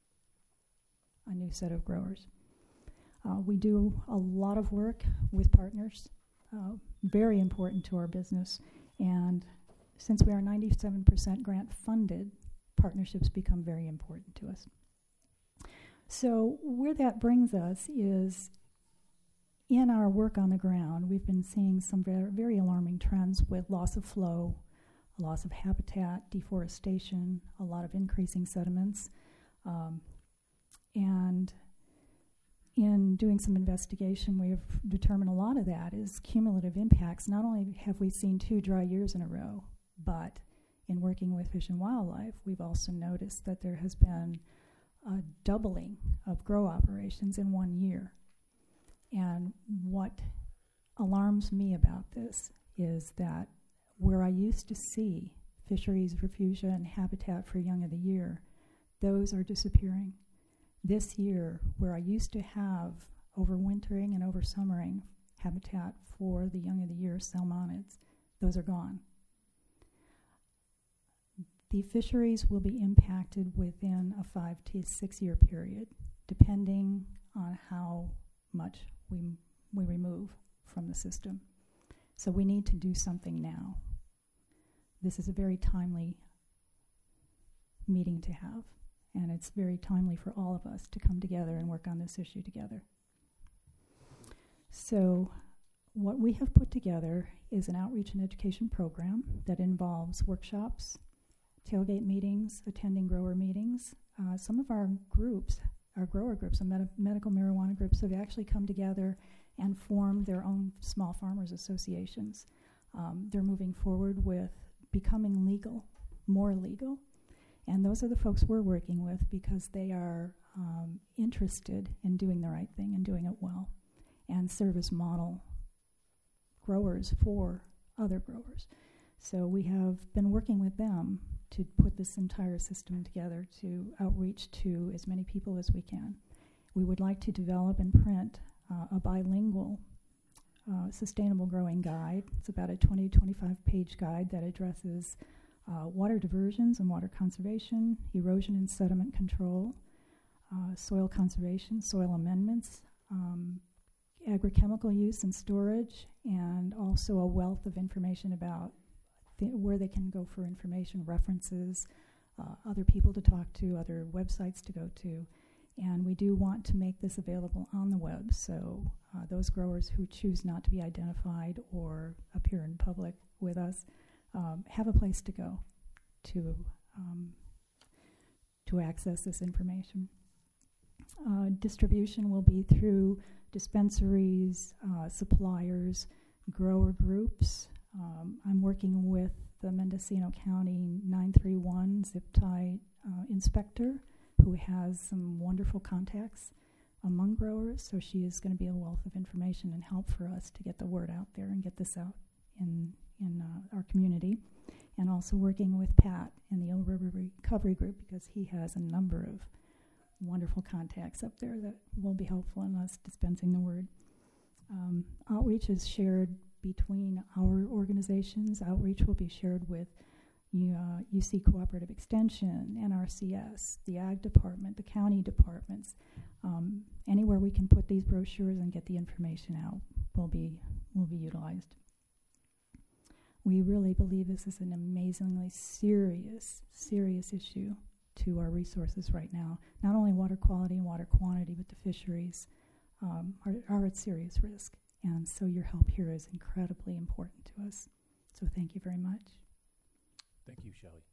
a new set of growers. Uh, we do a lot of work with partners, uh, very important to our business, and since we are ninety-seven percent grant funded, partnerships become very important to us. So where that brings us is, in our work on the ground, we've been seeing some very, very alarming trends with loss of flow, loss of habitat, deforestation, a lot of increasing sediments. Um, and in doing some investigation, we have determined a lot of that is cumulative impacts. Not only have we seen two dry years in a row, but in working with Fish and Wildlife, we've also noticed that there has been a doubling of grow operations in one year. And what alarms me about this is that where I used to see fisheries, refugia, and habitat for young of the year, those are disappearing. This year, where I used to have overwintering and oversummering habitat for the young of the year salmonids, those are gone. The fisheries will be impacted within a five to six year period, depending on how much we, we remove from the system. So we need to do something now. This is a very timely meeting to have, and it's very timely for all of us to come together and work on this issue together. So what we have put together is an outreach and education program that involves workshops, tailgate meetings, attending grower meetings. Uh, some of our groups, our grower groups, and med- medical marijuana groups have actually come together and formed their own small farmers associations. Um, they're moving forward with becoming legal, more legal. And those are the folks we're working with because they are um, interested in doing the right thing and doing it well and serve as model growers for other growers. So we have been working with them to put this entire system together to outreach to as many people as we can. We would like to develop and print uh, a bilingual uh, sustainable growing guide. It's about a twenty to twenty-five page guide that addresses uh, water diversions and water conservation, erosion and sediment control, uh, soil conservation, soil amendments, um, agrochemical use and storage, and also a wealth of information about th- where they can go for information, references, uh, other people to talk to, other websites to go to. And we do want to make this available on the web, so uh, those growers who choose not to be identified or appear in public with us um, have a place to go to um, to access this information. Uh, distribution will be through dispensaries, uh, suppliers, grower groups. Um, I'm working with the Mendocino County nine three one zip tie uh, inspector who has some wonderful contacts among growers. So she is going to be a wealth of information and help for us to get the word out there and get this out in, in uh, our community. And also working with Pat in the Eel River Recovery Group, because he has a number of wonderful contacts up there that will be helpful in us dispensing the word. Um, outreach is shared between our organizations. Outreach will be shared with uh, U C Cooperative Extension, N R C S, the Ag Department, the county departments. Um, anywhere we can put these brochures and get the information out will be will be utilized. We really believe this is an amazingly serious, serious issue to our resources right now. Not only water quality and water quantity, but the fisheries um, are, are at serious risk. And so your help here is incredibly important to us. So thank you very much. Thank you, Shelley.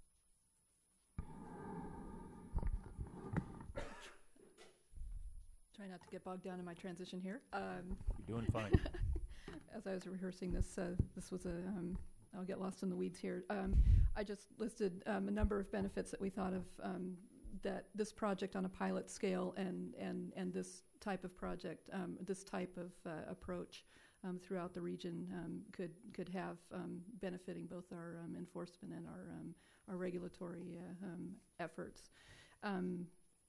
Try not to get bogged down in my transition here. Um, You're doing fine. as I was rehearsing this, uh, this was a, um, I'll get lost in the weeds here. Um, I just listed um, a number of benefits that we thought of um, that this project on a pilot scale and, and, and this type of project, um, this type of uh, approach um, throughout the region um, could, could have um, benefiting both our um, enforcement and our, um, our regulatory uh, um, efforts. Um,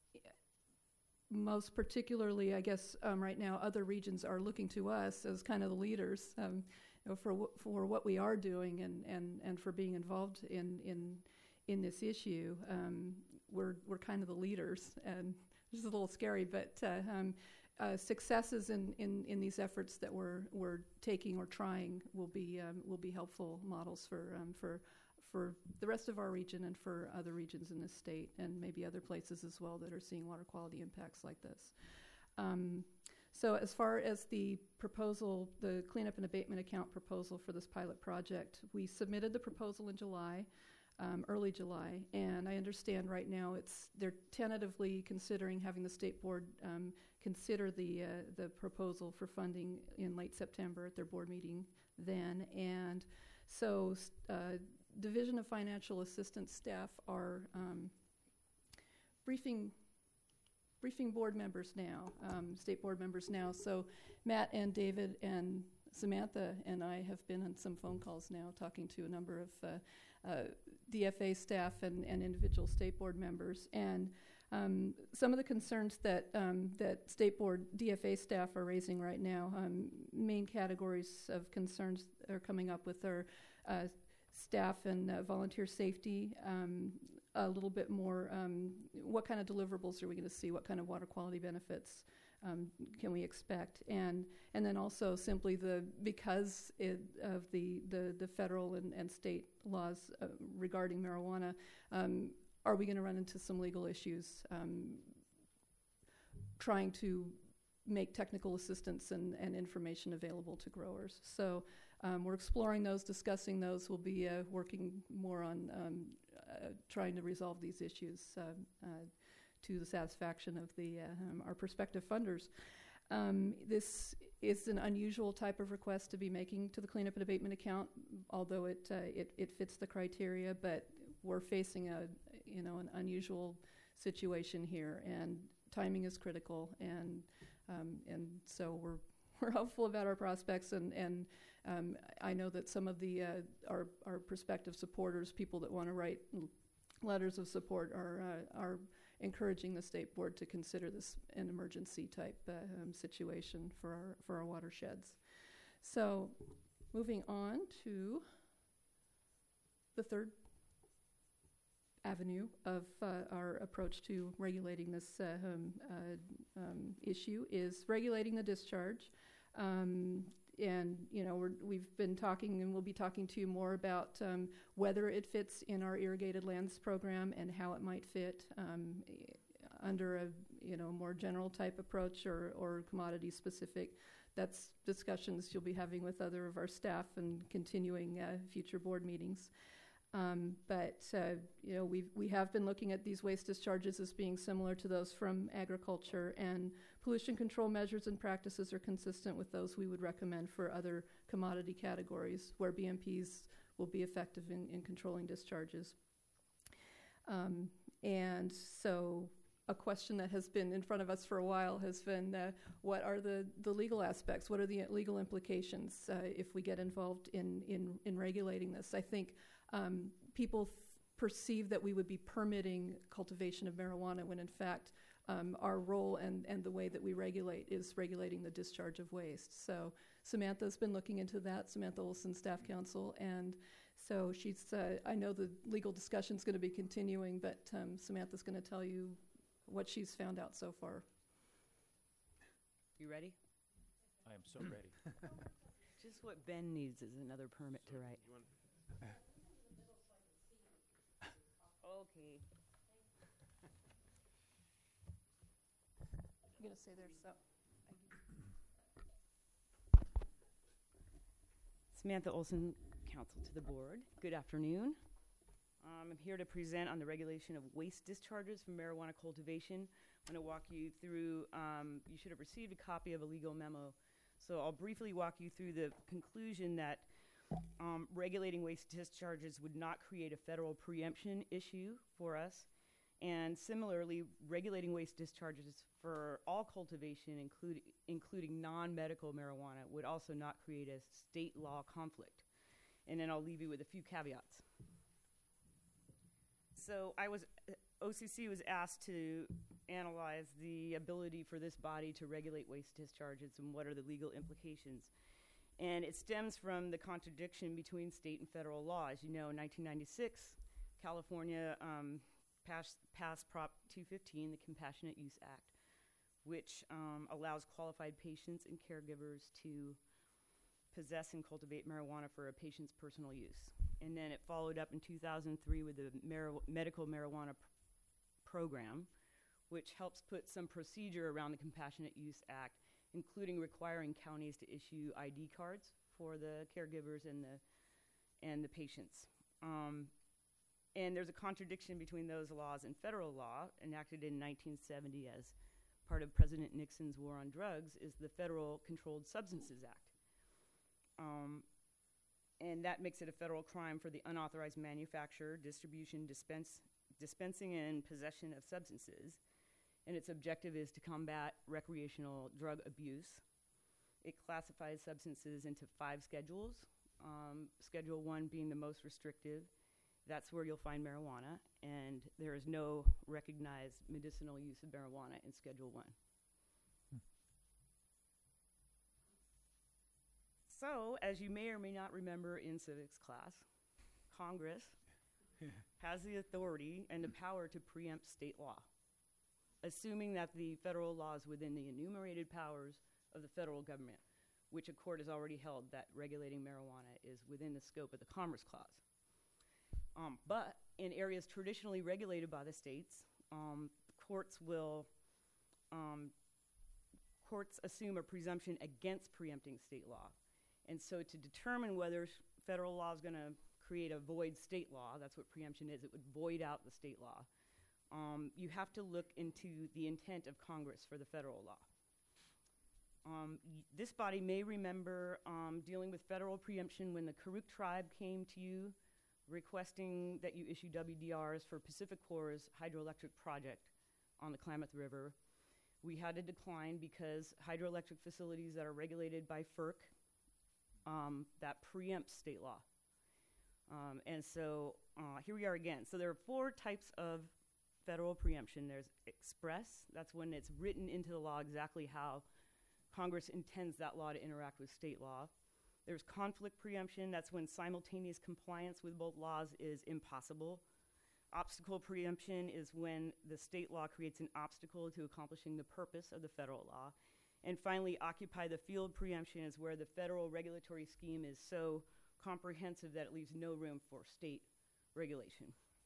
Most particularly, I guess, um, right now, other regions are looking to us as kind of the leaders um, you know, for w- for what we are doing and, and, and for being involved in in in this issue. Um, we're we're kind of the leaders, and this is a little scary, but uh, um, uh, successes in, in, in these efforts that we're we're taking or trying will be um, will be helpful models for um, for. for the rest of our region and for other regions in this state and maybe other places as well that are seeing water quality impacts like this. Um, so as far as the proposal, the cleanup and abatement account proposal for this pilot project, we submitted the proposal in July, um, early July, and I understand right now it's they're tentatively considering having the state board um, consider the uh, the proposal for funding in late September at their board meeting then, and so uh, Division of Financial Assistance staff are um, briefing briefing board members now, um, state board members now. So Matt and David and Samantha and I have been on some phone calls now talking to a number of uh, uh, D F A staff and, and individual state board members. And um, some of the concerns that um, that state board D F A staff are raising right now, um, main categories of concerns are coming up with are uh, staff and uh, volunteer safety, um, a little bit more, um, what kind of deliverables are we going to see, what kind of water quality benefits um, can we expect, and and then also simply the, because it, of the, the, the federal and, and state laws uh, regarding marijuana, um, are we going to run into some legal issues um, trying to make technical assistance and, and information available to growers. So um, we're exploring those, discussing those. We'll be uh, working more on um, uh, trying to resolve these issues uh, uh, to the satisfaction of the uh, um, our prospective funders. Um, this is an unusual type of request to be making to the cleanup and abatement account, although it uh, it, it fits the criteria. But we're facing a you know an unusual situation here, and timing is critical. And Um, and so we're we're hopeful about our prospects, and and um, I know that some of the uh, our our prospective supporters, people that want to write l- letters of support, are uh, are encouraging the state board to consider this an emergency type uh, um, situation for our for our watersheds. So, moving on to the third avenue of uh, our approach to regulating this uh, um, uh, um, issue is regulating the discharge. Um, and, you know, we're, we've been talking and we'll be talking to you more about um, whether it fits in our irrigated lands program and how it might fit um, under a, you know, more general type approach or, or commodity specific. That's discussions you'll be having with other of our staff and continuing uh, future board meetings. Um, but, uh, you know, we've, we have been looking at these waste discharges as being similar to those from agriculture, and pollution control measures and practices are consistent with those we would recommend for other commodity categories where B M Ps will be effective in, in controlling discharges. Um, and so a question that has been in front of us for a while has been, uh, what are the, the legal aspects? What are the legal implications uh, if we get involved in, in, in regulating this? I think um, people th- perceive that we would be permitting cultivation of marijuana when in fact um, our role and, and the way that we regulate is regulating the discharge of waste. So Samantha's been looking into that, Samantha Olson, staff counsel, and so she's, uh, I know the legal discussion's going to be continuing, but um, Samantha's going to tell you what she's found out so far. You ready? I am so ready. Just what Ben needs is another permit to write. Okay. I'm going to say there, so. Samantha Olson, counsel to the board. Good afternoon. Um, I'm here to present on the regulation of waste discharges from marijuana cultivation. I'm going to walk you through, um, you should have received a copy of a legal memo. So I'll briefly walk you through the conclusion that um, regulating waste discharges would not create a federal preemption issue for us. And similarly, regulating waste discharges for all cultivation, include, including non-medical marijuana, would also not create a state law conflict. And then I'll leave you with a few caveats. So I was, O C C was asked to analyze the ability for this body to regulate waste discharges and what are the legal implications. And it stems from the contradiction between state and federal law. As you know, in nineteen ninety-six, California um, passed, passed Prop two fifteen, the Compassionate Use Act, which um, allows qualified patients and caregivers to possess and cultivate marijuana for a patient's personal use. And then it followed up in two thousand three with the mar- medical marijuana pr- program, which helps put some procedure around the Compassionate Use Act, including requiring counties to issue I D cards for the caregivers and the and the patients. Um, and there's a contradiction between those laws and federal law enacted in nineteen seventy as part of President Nixon's war on drugs is the Federal Controlled Substances Act. Um, and that makes it a federal crime for the unauthorized manufacture, distribution, dispense, dispensing, and possession of substances. And its objective is to combat recreational drug abuse. It classifies substances into five schedules, um, Schedule one being the most restrictive. That's where you'll find marijuana, and there is no recognized medicinal use of marijuana in Schedule one. So, as you may or may not remember in civics class, Congress has the authority and the power to preempt state law, assuming that the federal law is within the enumerated powers of the federal government, which a court has already held that regulating marijuana is within the scope of the Commerce Clause. Um, but in areas traditionally regulated by the states, um, courts will, um, courts assume a presumption against preempting state law. And so to determine whether s- federal law is going to create a void state law, that's what preemption is, it would void out the state law. Um, you have to look into the intent of Congress for the federal law. Um, y- this body may remember um, dealing with federal preemption when the Karuk tribe came to you requesting that you issue W D Rs for Pacific Corps' hydroelectric project on the Klamath River. We had to decline because hydroelectric facilities that are regulated by FERC, um, that preempts state law. Um, and so uh, here we are again. So there are four types of federal preemption. There's express, that's when it's written into the law exactly how Congress intends that law to interact with state law. There's conflict preemption, that's when simultaneous compliance with both laws is impossible. Obstacle preemption is when the state law creates an obstacle to accomplishing the purpose of the federal law. And finally, occupy the field preemption is where the federal regulatory scheme is so comprehensive that it leaves no room for state regulation.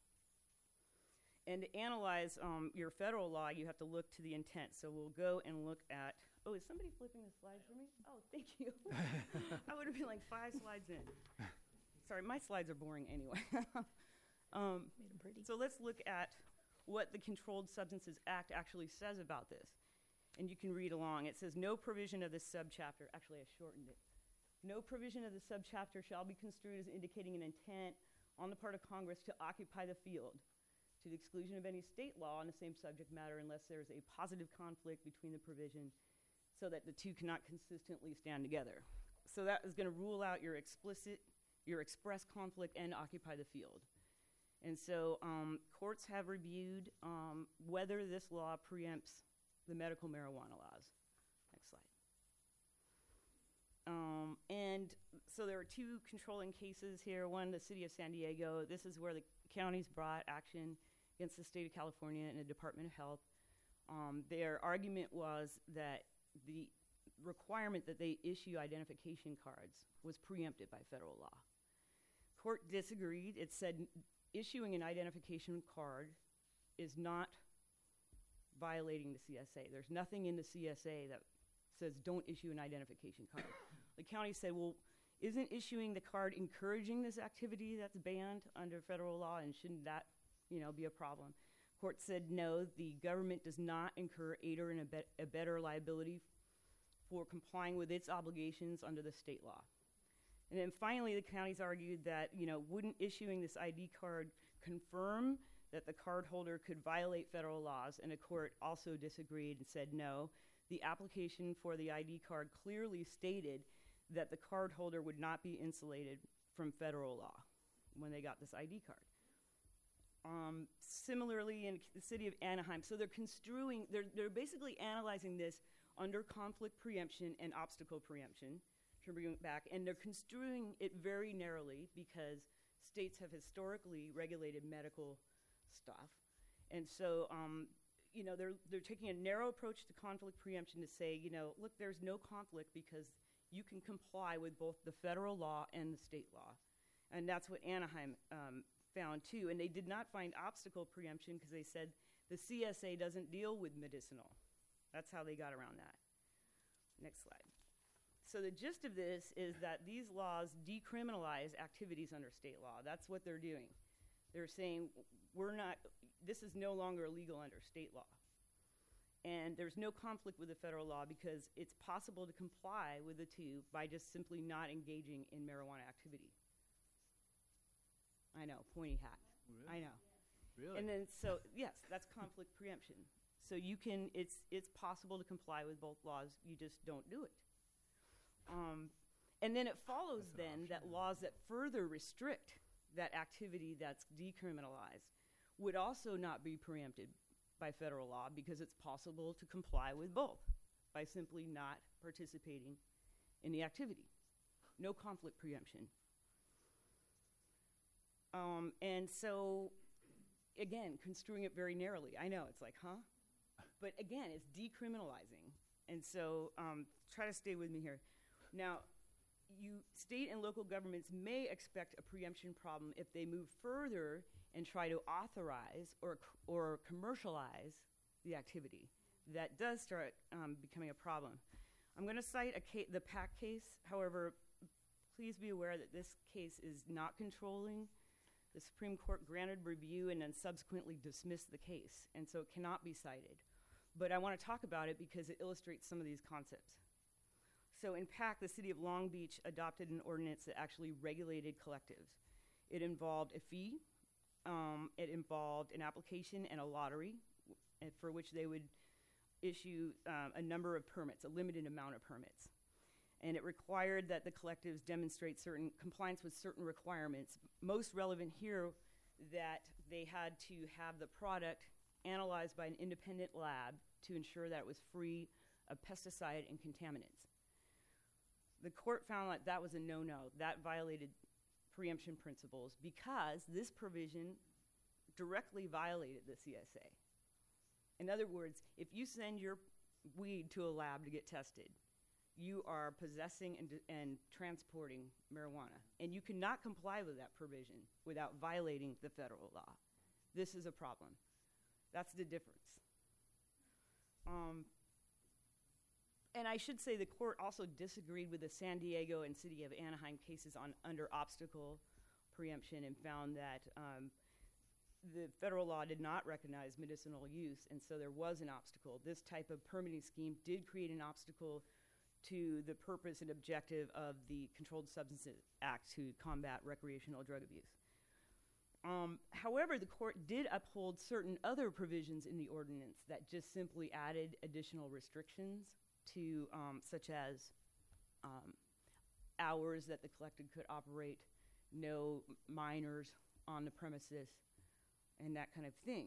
And to analyze um, your federal law, you have to look to the intent. So we'll go and look at, oh, is somebody flipping the slides for me? Oh, thank you. I would have been like five slides in. Sorry, my slides are boring anyway. um, Made 'em pretty. so let's look at what the Controlled Substances Act actually says about this. And you can read along. It says, no provision of this subchapter, actually I shortened it. No provision of the subchapter shall be construed as indicating an intent on the part of Congress to occupy the field to the exclusion of any state law on the same subject matter unless there is a positive conflict between the provision so that the two cannot consistently stand together. So that is going to rule out your explicit, your express conflict and occupy the field. And so um, courts have reviewed um, whether this law preempts the medical marijuana laws. Next slide. Um, and so there are two controlling cases here. One, the city of San Diego. This is where the counties brought action against the state of California and the Department of Health. Um, their argument was that the requirement that they issue identification cards was preempted by federal law. Court disagreed. It said issuing an identification card is not violating the C S A. There's nothing in the C S A that says don't issue an identification card. The county said, well, isn't issuing the card encouraging this activity that's banned under federal law, and shouldn't that, you know, be a problem? Court said no, the government does not incur aider and abet- abettor liability for complying with its obligations under the state law. And then finally, the counties argued that, you know, wouldn't issuing this I D card confirm that the cardholder could violate federal laws? And the court also disagreed and said no. The application for the I D card clearly stated that the cardholder would not be insulated from federal law when they got this I D card. Um, similarly, in the city of Anaheim, so they're construing, they're, they're basically analyzing this under conflict preemption and obstacle preemption, to bring it back, and they're construing it very narrowly because states have historically regulated medical stuff. And so, um, you know, they're, they're taking a narrow approach to conflict preemption to say, you know, look, there's no conflict because you can comply with both the federal law and the state law. And that's what Anaheim um, found too. And they did not find obstacle preemption because they said the C S A doesn't deal with medicinal. That's how they got around that. Next slide. So the gist of this is that these laws decriminalize activities under state law. That's what they're doing. They're saying we're not, this is no longer illegal under state law. And there's no conflict with the federal law because it's possible to comply with the two by just simply not engaging in marijuana activity. I know, pointy hat. Really? I know. Really? And then, so, yes, that's conflict preemption. So you can, it's, it's possible to comply with both laws, you just don't do it. Um, and then it follows That's an then that laws that further restrict that activity that's decriminalized would also not be preempted by federal law because it's possible to comply with both by simply not participating in the activity. No conflict preemption. Um, and so, again, construing it very narrowly. I know, it's like, huh? But again, it's decriminalizing. And so, um, try to stay with me here. Now, you, state and local governments may expect a preemption problem if they move further and try to authorize or, or commercialize the activity. That does start um, becoming a problem. I'm going to cite a ca- the PAC case. However, please be aware that this case is not controlling. The Supreme Court granted review and then subsequently dismissed the case, and so it cannot be cited. But I want to talk about it because it illustrates some of these concepts. So in PAC, the city of Long Beach adopted an ordinance that actually regulated collectives. It involved a fee, um, it involved an application and a lottery w- for which they would issue um, a number of permits, a limited amount of permits. And it required that the collectives demonstrate certain compliance with certain requirements. Most relevant here, that they had to have the product analyzed by an independent lab to ensure that it was free of pesticide and contaminants. The court found that that was a no-no. That violated preemption principles because this provision directly violated the C S A. In other words, if you send your weed to a lab to get tested, you are possessing and, and transporting marijuana. And you cannot comply with that provision without violating the federal law. This is a problem. That's the difference. Um, and I should say the court also disagreed with the San Diego and City of Anaheim cases on under obstacle preemption and found that um, the federal law did not recognize medicinal use, and so there was an obstacle. This type of permitting scheme did create an obstacle to the purpose and objective of the Controlled Substances Act to combat recreational drug abuse. Um, however, the court did uphold certain other provisions in the ordinance that just simply added additional restrictions to, um, such as um, hours that the collector could operate, no minors on the premises, and that kind of thing.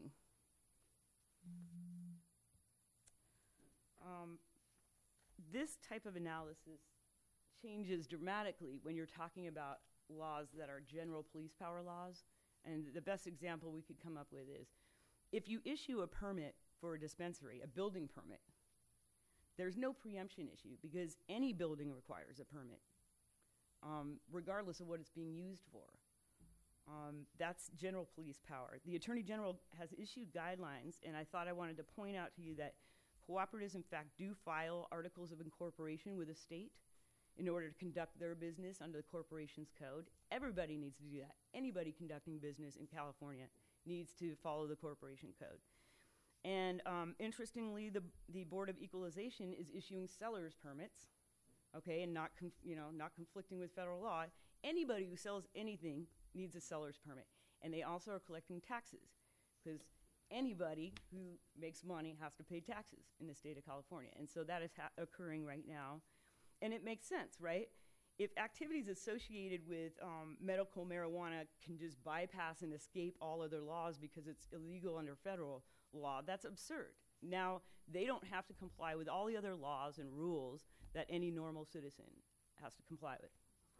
Um, this type of analysis changes dramatically when you're talking about laws that are general police power laws. And the best example we could come up with is, if you issue a permit for a dispensary, a building permit, there's no preemption issue because any building requires a permit, um, regardless of what it's being used for. Um, that's general police power. The Attorney General has issued guidelines, and I thought I wanted to point out to you that cooperatives, in fact, do file articles of incorporation with the state in order to conduct their business under the Corporations Code. Everybody needs to do that. Anybody conducting business in California needs to follow the Corporation Code. And um, interestingly, the, the Board of Equalization is issuing seller's permits, okay, and not, conf you know, not conflicting with federal law. Anybody who sells anything needs a seller's permit. And they also are collecting taxes, because anybody who makes money has to pay taxes in the state of California. And so that is ha occurring right now. And it makes sense, right? If activities associated with um, medical marijuana can just bypass and escape all other laws because it's illegal under federal law, that's absurd. Now, they don't have to comply with all the other laws and rules that any normal citizen has to comply with.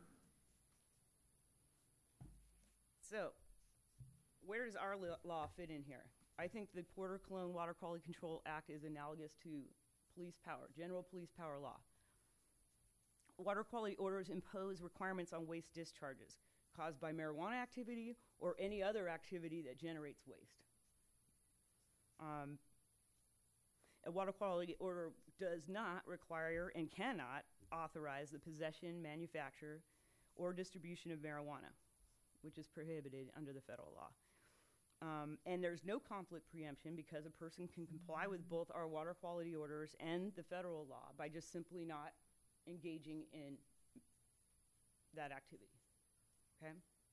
So, where does our law fit in here? I think the Porter Cologne Water Quality Control Act is analogous to police power, general police power law. Water quality orders impose requirements on waste discharges caused by marijuana activity or any other activity that generates waste. Um, a water quality order does not require and cannot authorize the possession, manufacture, or distribution of marijuana, which is prohibited under the federal law. Um, and there's no conflict preemption because a person can comply with both our water quality orders and the federal law by just simply not engaging in that activity, okay?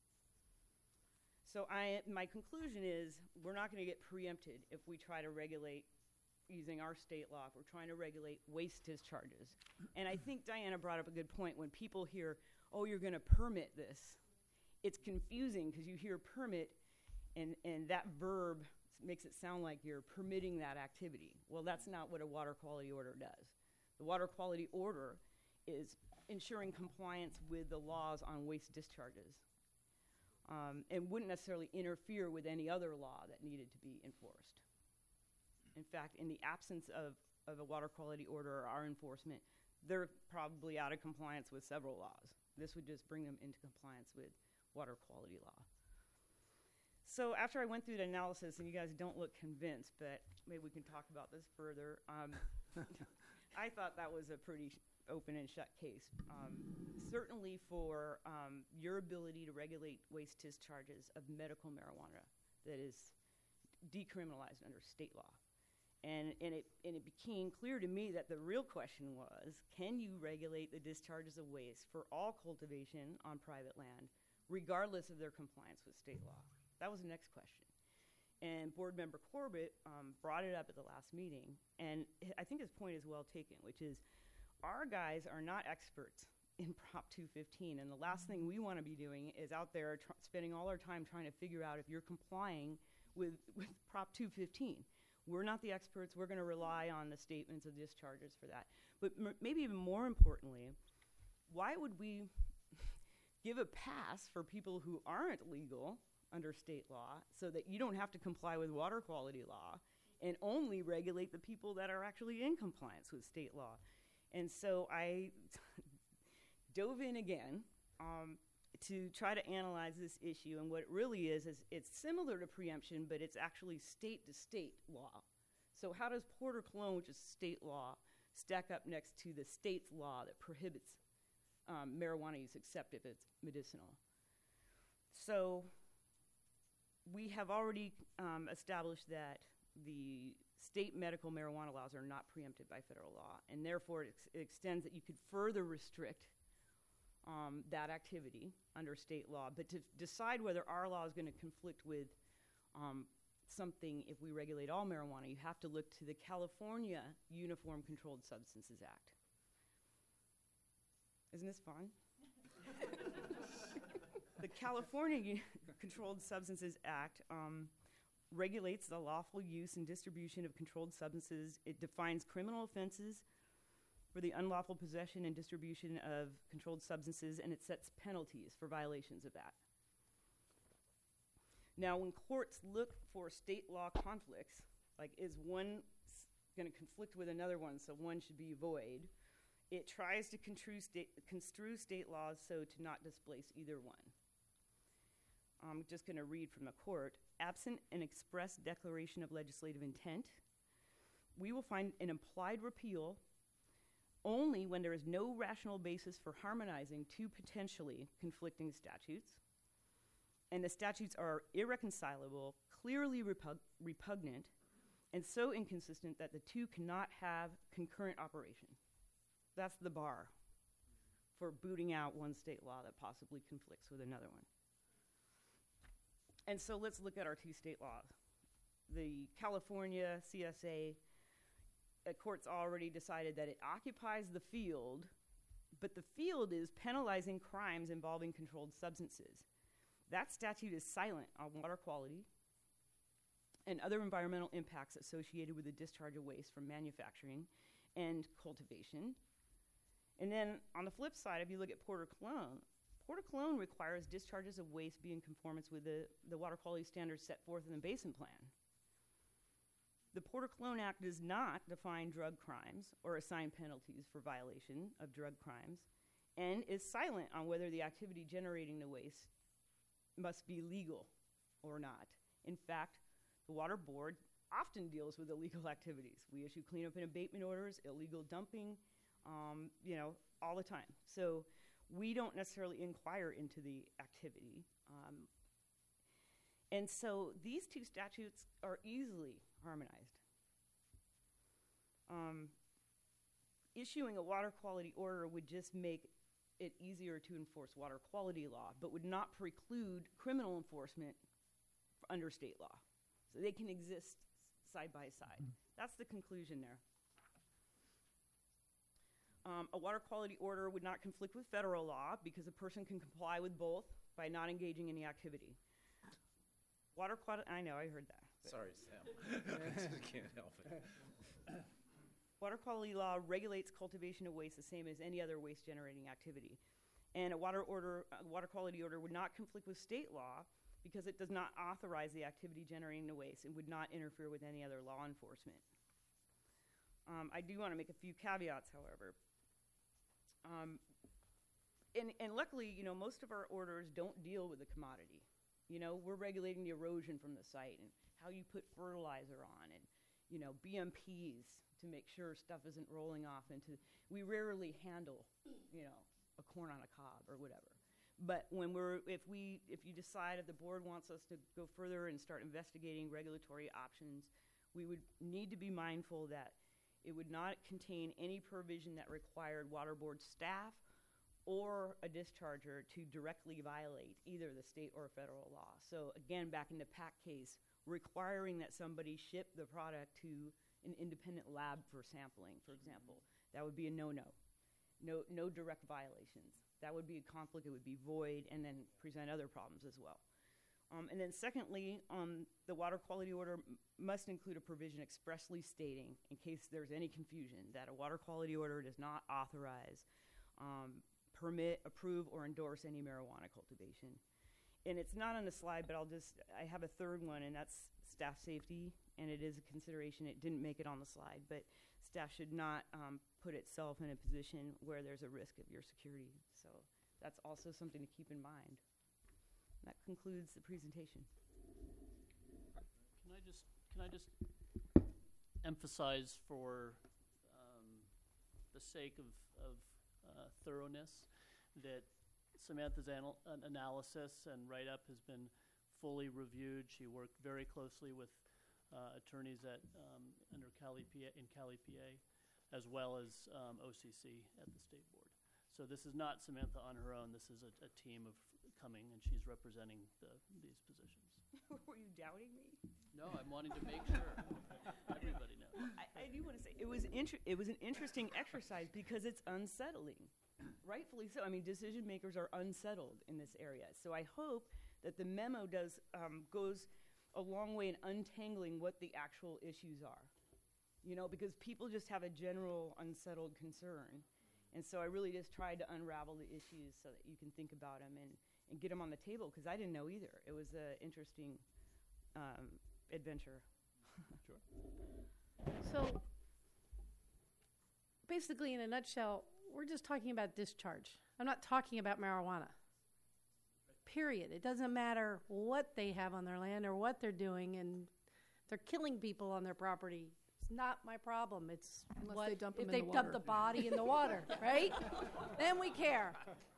So I, my conclusion is we're not gonna get preempted if we try to regulate using our state law, if we're trying to regulate waste discharges. And I think Diana brought up a good point. When people hear, oh, you're gonna permit this, it's confusing because you hear permit and, and that verb makes it sound like you're permitting that activity. Well, that's not what a water quality order does. The water quality order is ensuring compliance with the laws on waste discharges, um, and wouldn't necessarily interfere with any other law that needed to be enforced. In fact, in the absence of, of a water quality order or our enforcement, they're probably out of compliance with several laws. This would just bring them into compliance with water quality law. So after I went through the analysis, and you guys don't look convinced, but maybe we can talk about this further, um, I thought that was a pretty open and shut case. Um, certainly for um, your ability to regulate waste discharges of medical marijuana that is decriminalized under state law. And, and, it, and it became clear to me that the real question was, can you regulate the discharges of waste for all cultivation on private land, regardless of their compliance with state law? That was the next question. And Board Member Corbett um, brought it up at the last meeting, and I think his point is well taken, which is our guys are not experts in Prop two fifteen, and the last thing we want to be doing is out there tr spending all our time trying to figure out if you're complying with, with Prop two fifteen. We're not the experts. We're going to rely on the statements of discharges for that. But m maybe even more importantly, why would we give a pass for people who aren't legal under state law so that you don't have to comply with water quality law and only regulate the people that are actually in compliance with state law? And so I dove in again um, to try to analyze this issue, and what it really is is it's similar to preemption, but it's actually state to state law. So how does Porter Cologne, which is state law, stack up next to the state's law that prohibits um, marijuana use except if it's medicinal? So we have already um, established that the state medical marijuana laws are not preempted by federal law, and therefore it, ex- it extends that you could further restrict um, that activity under state law. But to decide whether our law is going to conflict with um, something, if we regulate all marijuana, you have to look to the California Uniform Controlled Substances Act. Isn't this fun? The California U- Controlled Substances Act um, regulates the lawful use and distribution of controlled substances. It defines criminal offenses for the unlawful possession and distribution of controlled substances, and it sets penalties for violations of that. Now, when courts look for state law conflicts, like is one going to conflict with another one, so one should be void, it tries to construe state, construe state laws so to not displace either one. I'm just going to read from the court. Absent an express declaration of legislative intent, we will find an implied repeal only when there is no rational basis for harmonizing two potentially conflicting statutes, and the statutes are irreconcilable, clearly repug- repugnant, and so inconsistent that the two cannot have concurrent operation. That's the bar for booting out one state law that possibly conflicts with another one. And so let's look at our two state laws. The California C S A, the court's already decided that it occupies the field, but the field is penalizing crimes involving controlled substances. That statute is silent on water quality and other environmental impacts associated with the discharge of waste from manufacturing and cultivation. And then on the flip side, if you look at Porter Cologne, Porter Cologne requires discharges of waste be in conformance with the, the water quality standards set forth in the Basin Plan. The Porter Cologne Act does not define drug crimes or assign penalties for violation of drug crimes, and is silent on whether the activity generating the waste must be legal or not. In fact, the Water Board often deals with illegal activities. We issue cleanup and abatement orders, illegal dumping, um, you know, all the time. So we don't necessarily inquire into the activity. Um, and so these two statutes are easily harmonized. Um, issuing a water quality order would just make it easier to enforce water quality law, but would not preclude criminal enforcement under state law. So they can exist side by side. Mm-hmm. That's the conclusion there. Um, a water quality order would not conflict with federal law because a person can comply with both by not engaging in the activity. Water quality, I know, I heard that. Sorry, Sam. I just can't help it. Water quality law regulates cultivation of waste the same as any other waste generating activity. And a water order, uh, water quality order would not conflict with state law because it does not authorize the activity generating the waste and would not interfere with any other law enforcement. Um, I do want to make a few caveats, however. Um, and, and luckily, you know, most of our orders don't deal with the commodity. You know, we're regulating the erosion from the site and how you put fertilizer on and, you know, B M Ps to make sure stuff isn't rolling off into, we rarely handle, you know, a corn on a cob or whatever. But when we're, if we, if you decide if the board wants us to go further and start investigating regulatory options, we would need to be mindful that it would not contain any provision that required water board staff or a discharger to directly violate either the state or federal law. So again, back in the P A C case, requiring that somebody ship the product to an independent lab for sampling, for example, that would be a no-no. No, no direct violations. That would be a conflict, it would be void, and then present other problems as well. Um, and then secondly, um, the water quality order m- must include a provision expressly stating, in case there's any confusion, that a water quality order does not authorize, um, permit, approve, or endorse any marijuana cultivation. And it's not on the slide, but I'll just, I have a third one, and that's staff safety, and it is a consideration. It didn't make it on the slide, but staff should not um, put itself in a position where there's a risk of your security. So that's also something to keep in mind. That concludes the presentation. Can I just can I just emphasize for um, the sake of, of uh, thoroughness that Samantha's anal- analysis and write-up has been fully reviewed. She worked very closely with uh, attorneys at, um, under Cali, P A, in Cali, P A, as well as um, O C C at the state board. So this is not Samantha on her own. This is a, a team of coming, and she's representing the, these positions. Were you doubting me? No, I'm wanting to make sure everybody knows. I, I do want to say it was inter- it was an interesting exercise because it's unsettling, rightfully so. I mean, decision makers are unsettled in this area. So I hope that the memo does um, goes a long way in untangling what the actual issues are. You know, because people just have a general unsettled concern, and so I really just tried to unravel the issues so that you can think about them and, and get them on the table because I didn't know either. It was an interesting um, adventure. Sure. So basically, in a nutshell, we're just talking about discharge. I'm not talking about marijuana. Period. It doesn't matter what they have on their land or what they're doing, and they're killing people on their property. It's not my problem. It's Unless what they dump 'em if in they the dump water. the body in the water, right? Then we care.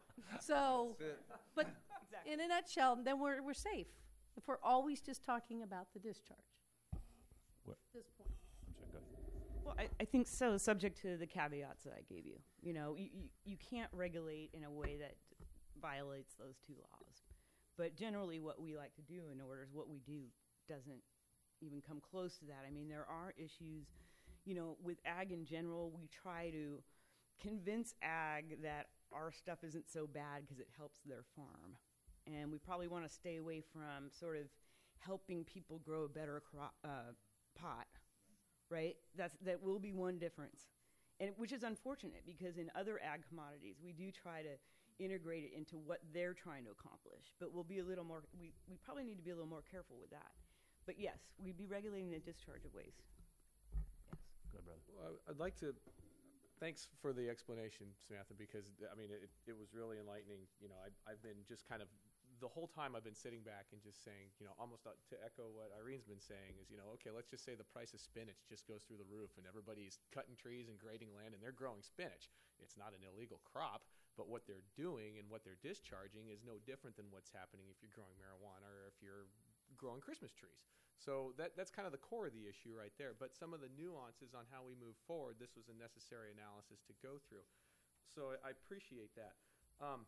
So, but Exactly. in a nutshell, then we're we're safe if we're always just talking about the discharge. What- At this point. I'm sorry, go ahead. Well, I, I think so, subject to the caveats that I gave you. You know, you, you, you can't regulate in a way that violates those two laws. But generally what we like to do in orders, what we do doesn't even come close to that. I mean, there are issues, you know, with ag in general, we try to convince ag that our stuff isn't so bad because it helps their farm. And we probably want to stay away from sort of helping people grow a better crop, uh, pot, right? That's, that will be one difference. And which is unfortunate because in other ag commodities, we do try to integrate it into what they're trying to accomplish. But we'll be a little more, we, we probably need to be a little more careful with that. But yes, we'd be regulating the discharge of waste. Yes. Go ahead, brother. Well, I- I'd like to, thanks for the explanation, Samantha, because, I mean, it, it was really enlightening. You know, I, I've been just kind of, the whole time I've been sitting back and just saying, you know, almost uh, to echo what Irene's been saying is, you know, okay, let's just say the price of spinach just goes through the roof and everybody's cutting trees and grading land and they're growing spinach. It's not an illegal crop, but what they're doing and what they're discharging is no different than what's happening if you're growing marijuana or if you're growing Christmas trees. So that, that's kind of the core of the issue right there. But some of the nuances on how we move forward, this was a necessary analysis to go through. So I, I appreciate that. Um,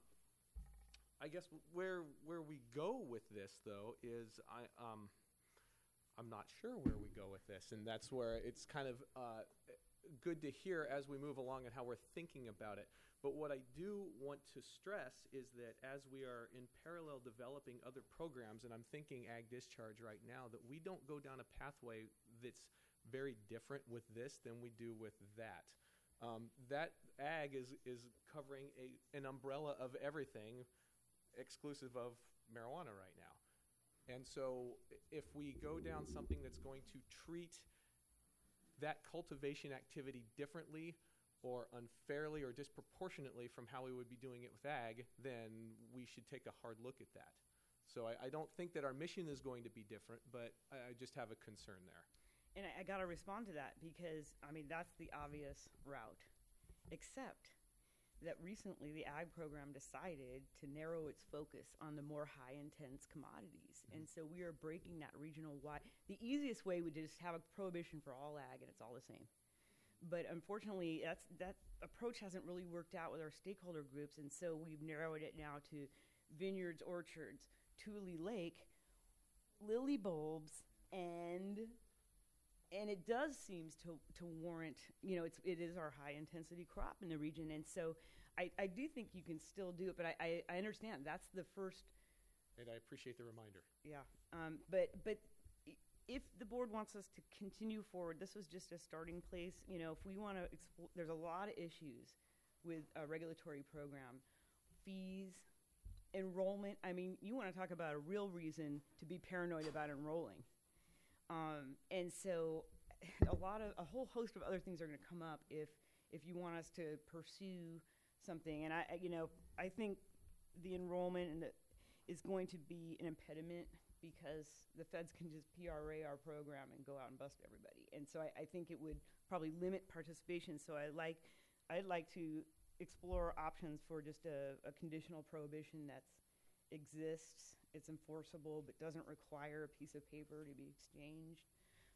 I guess where where we go with this, though, is I um, I'm not sure where we go with this, and that's where it's kind of uh, good to hear as we move along and how we're thinking about it. But what I do want to stress is that as we are in parallel developing other programs, and I'm thinking ag discharge right now, that we don't go down a pathway that's very different with this than we do with that. Um, that ag is is covering a an umbrella of everything, exclusive of marijuana right now. And so if we go down something that's going to treat that cultivation activity differently or unfairly or disproportionately from how we would be doing it with ag, then we should take a hard look at that. So I, I don't think that our mission is going to be different, but I, I just have a concern there. And I, I got to respond to that because, I mean, that's the obvious route. Except that recently the ag program decided to narrow its focus on the more high-intense commodities. Mm-hmm. And so we are breaking that regional wide. The easiest way would just have a prohibition for all ag and it's all the same. But unfortunately, that's, that approach hasn't really worked out with our stakeholder groups, and so we've narrowed it now to vineyards, orchards, Tule Lake, lily bulbs, and and it does seems to to warrant, you know, it's it is our high intensity crop in the region, and so I, I do think you can still do it, but I, I, I understand that's the first. And I appreciate the reminder. Yeah, um, but but if the board wants us to continue forward, this was just a starting place. You know, if we want to explore, there's a lot of issues with a regulatory program, fees, enrollment. I mean, you want to talk about a real reason to be paranoid about enrolling. Um, and so a lot of, a whole host of other things are going to come up if, if you want us to pursue something. And I, I- you know, I think the enrollment and the, is going to be an impediment because the feds can just P R A our program and go out and bust everybody. And so I, I think it would probably limit participation. So I like, I'd like to explore options for just a, a conditional prohibition that's exists, it's enforceable, but doesn't require a piece of paper to be exchanged.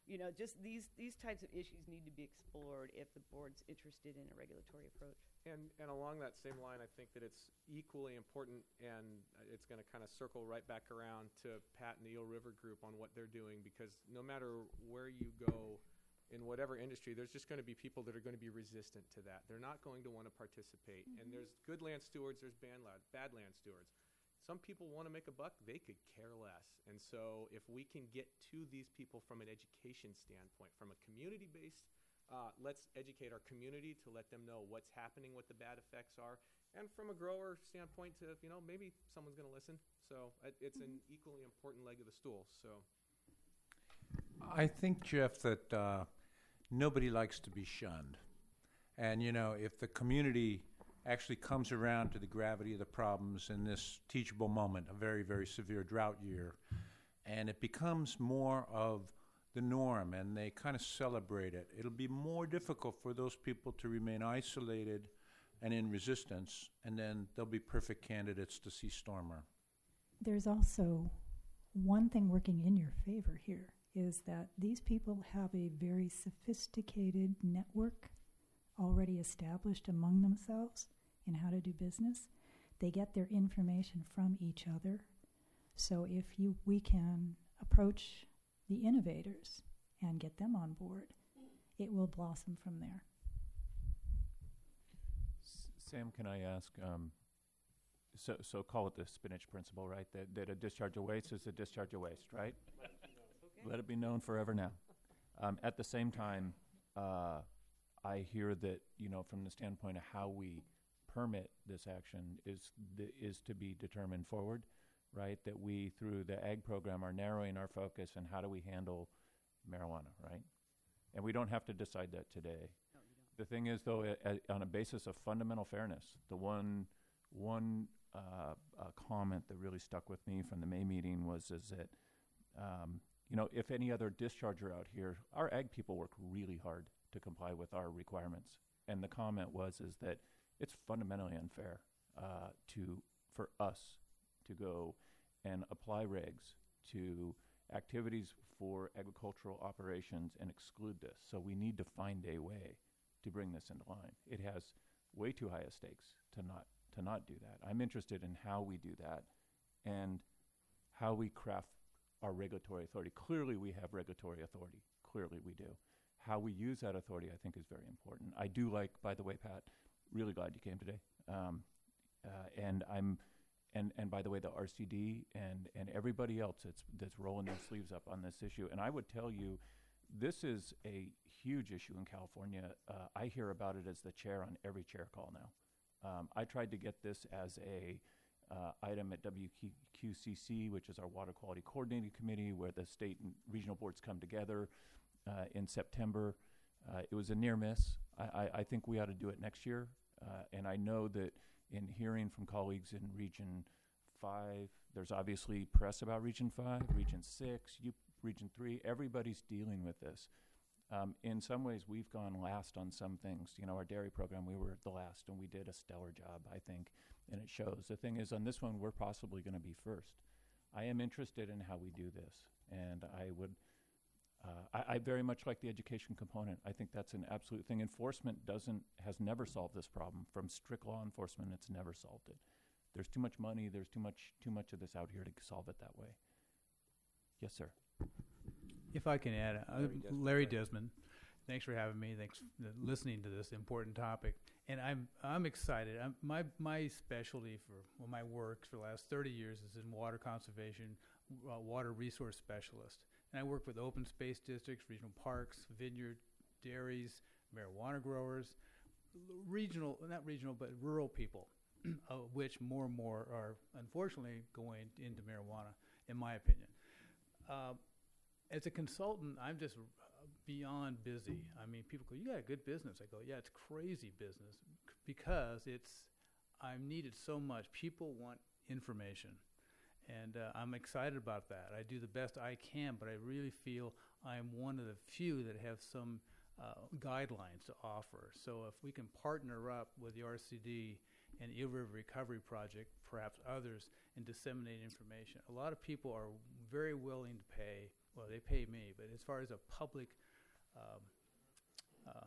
You know, just these, these types of issues need to be explored if the board's interested in a regulatory approach. And, and along that same line, I think that it's equally important, and uh, it's going to kind of circle right back around to Pat and the Eel River Group on what they're doing, because no matter where you go in whatever industry, there's just going to be people that are going to be resistant to that. They're not going to want to participate. Mm-hmm. And there's good land stewards, there's bad land, bad land stewards. Some people want to make a buck, they could care less. And so if we can get to these people from an education standpoint, from a community-based, uh, let's educate our community to let them know what's happening, what the bad effects are. And from a grower standpoint to, you know, maybe someone's going to listen. So it, it's an equally important leg of the stool. So I think, Jeff, that uh, nobody likes to be shunned. And, you know, if the community actually comes around to the gravity of the problems in this teachable moment, a very, very severe drought year, and it becomes more of the norm and they kind of celebrate it, it'll be more difficult for those people to remain isolated and in resistance, and then they'll be perfect candidates to see Stormer. There's also one thing working in your favor here is that these people have a very sophisticated network already established among themselves in how to do business. They get their information from each other. So if you we can approach the innovators and get them on board, it will blossom from there. S- Sam, can I ask, um, so so call it the spinach principle, right? That, that a discharge of waste is a discharge of waste, right? Okay. Let it be known forever now. Um, at the same time, uh, I hear that, you know, from the standpoint of how we permit this action is the, is to be determined forward, right? That we, through the ag program, are narrowing our focus and how do we handle marijuana, right? And we don't have to decide that today. No, you don't. The thing is, though, a, a, on a basis of fundamental fairness, the one one uh, uh, comment that really stuck with me from the May meeting was is that, um, you know, if any other discharger out here, our ag people work really hard to comply with our requirements. And the comment was is that it's fundamentally unfair uh, to for us to go and apply regs to activities for agricultural operations and exclude this. So we need to find a way to bring this into line. It has way too high a stakes to not to not do that. I'm interested in how we do that and how we craft our regulatory authority. Clearly we have regulatory authority. Clearly we do. How we use that authority, I think, is very important. I do like, by the way, Pat, really glad you came today. Um, uh, and I'm, and, and by the way, the R C D and, and everybody else that's, that's rolling their sleeves up on this issue. And I would tell you, this is a huge issue in California. Uh, I hear about it as the chair on every chair call now. Um, I tried to get this as a uh, item at W Q C C, which is our Water Quality Coordinating Committee, where the state and regional boards come together uh, in September. Uh, it was a near miss. I, I, I think we ought to do it next year. Uh, and I know that in hearing from colleagues in Region five, there's obviously press about Region five, Region six, you, Region three. Everybody's dealing with this. Um, in some ways, we've gone last on some things. You know, our dairy program, we were the last, and we did a stellar job, I think, and it shows. The thing is, on this one, we're possibly going to be first. I am interested in how we do this, and I would, uh, I, I very much like the education component. I think that's an absolute thing. Enforcement doesn't, has never solved this problem. From strict law enforcement, it's never solved it. There's too much money, there's too much, too much of this out here to solve it that way. Yes, sir. If I can add, uh, Larry Desmond, Larry sorry. Desmond, thanks for having me. Thanks for listening to this important topic. And I'm I'm excited. I'm, my my specialty for well, my work for the last thirty years is in water conservation, uh, water resource specialist. And I work with open space districts, regional parks, vineyard, dairies, marijuana growers, l- regional, not regional, but rural people, of which more and more are unfortunately going into marijuana, in my opinion. Uh, As a consultant, I'm just uh, beyond busy. I mean, people go, you got a good business. I go, yeah, it's crazy business c- because it's, I'm needed so much. People want information. And uh, I'm excited about that. I do the best I can, but I really feel I'm one of the few that have some uh, guidelines to offer. So if we can partner up with the R C D and Eel River Recovery Project, perhaps others, and disseminate information. A lot of people are very willing to pay well, they pay me, but as far as a public um, uh,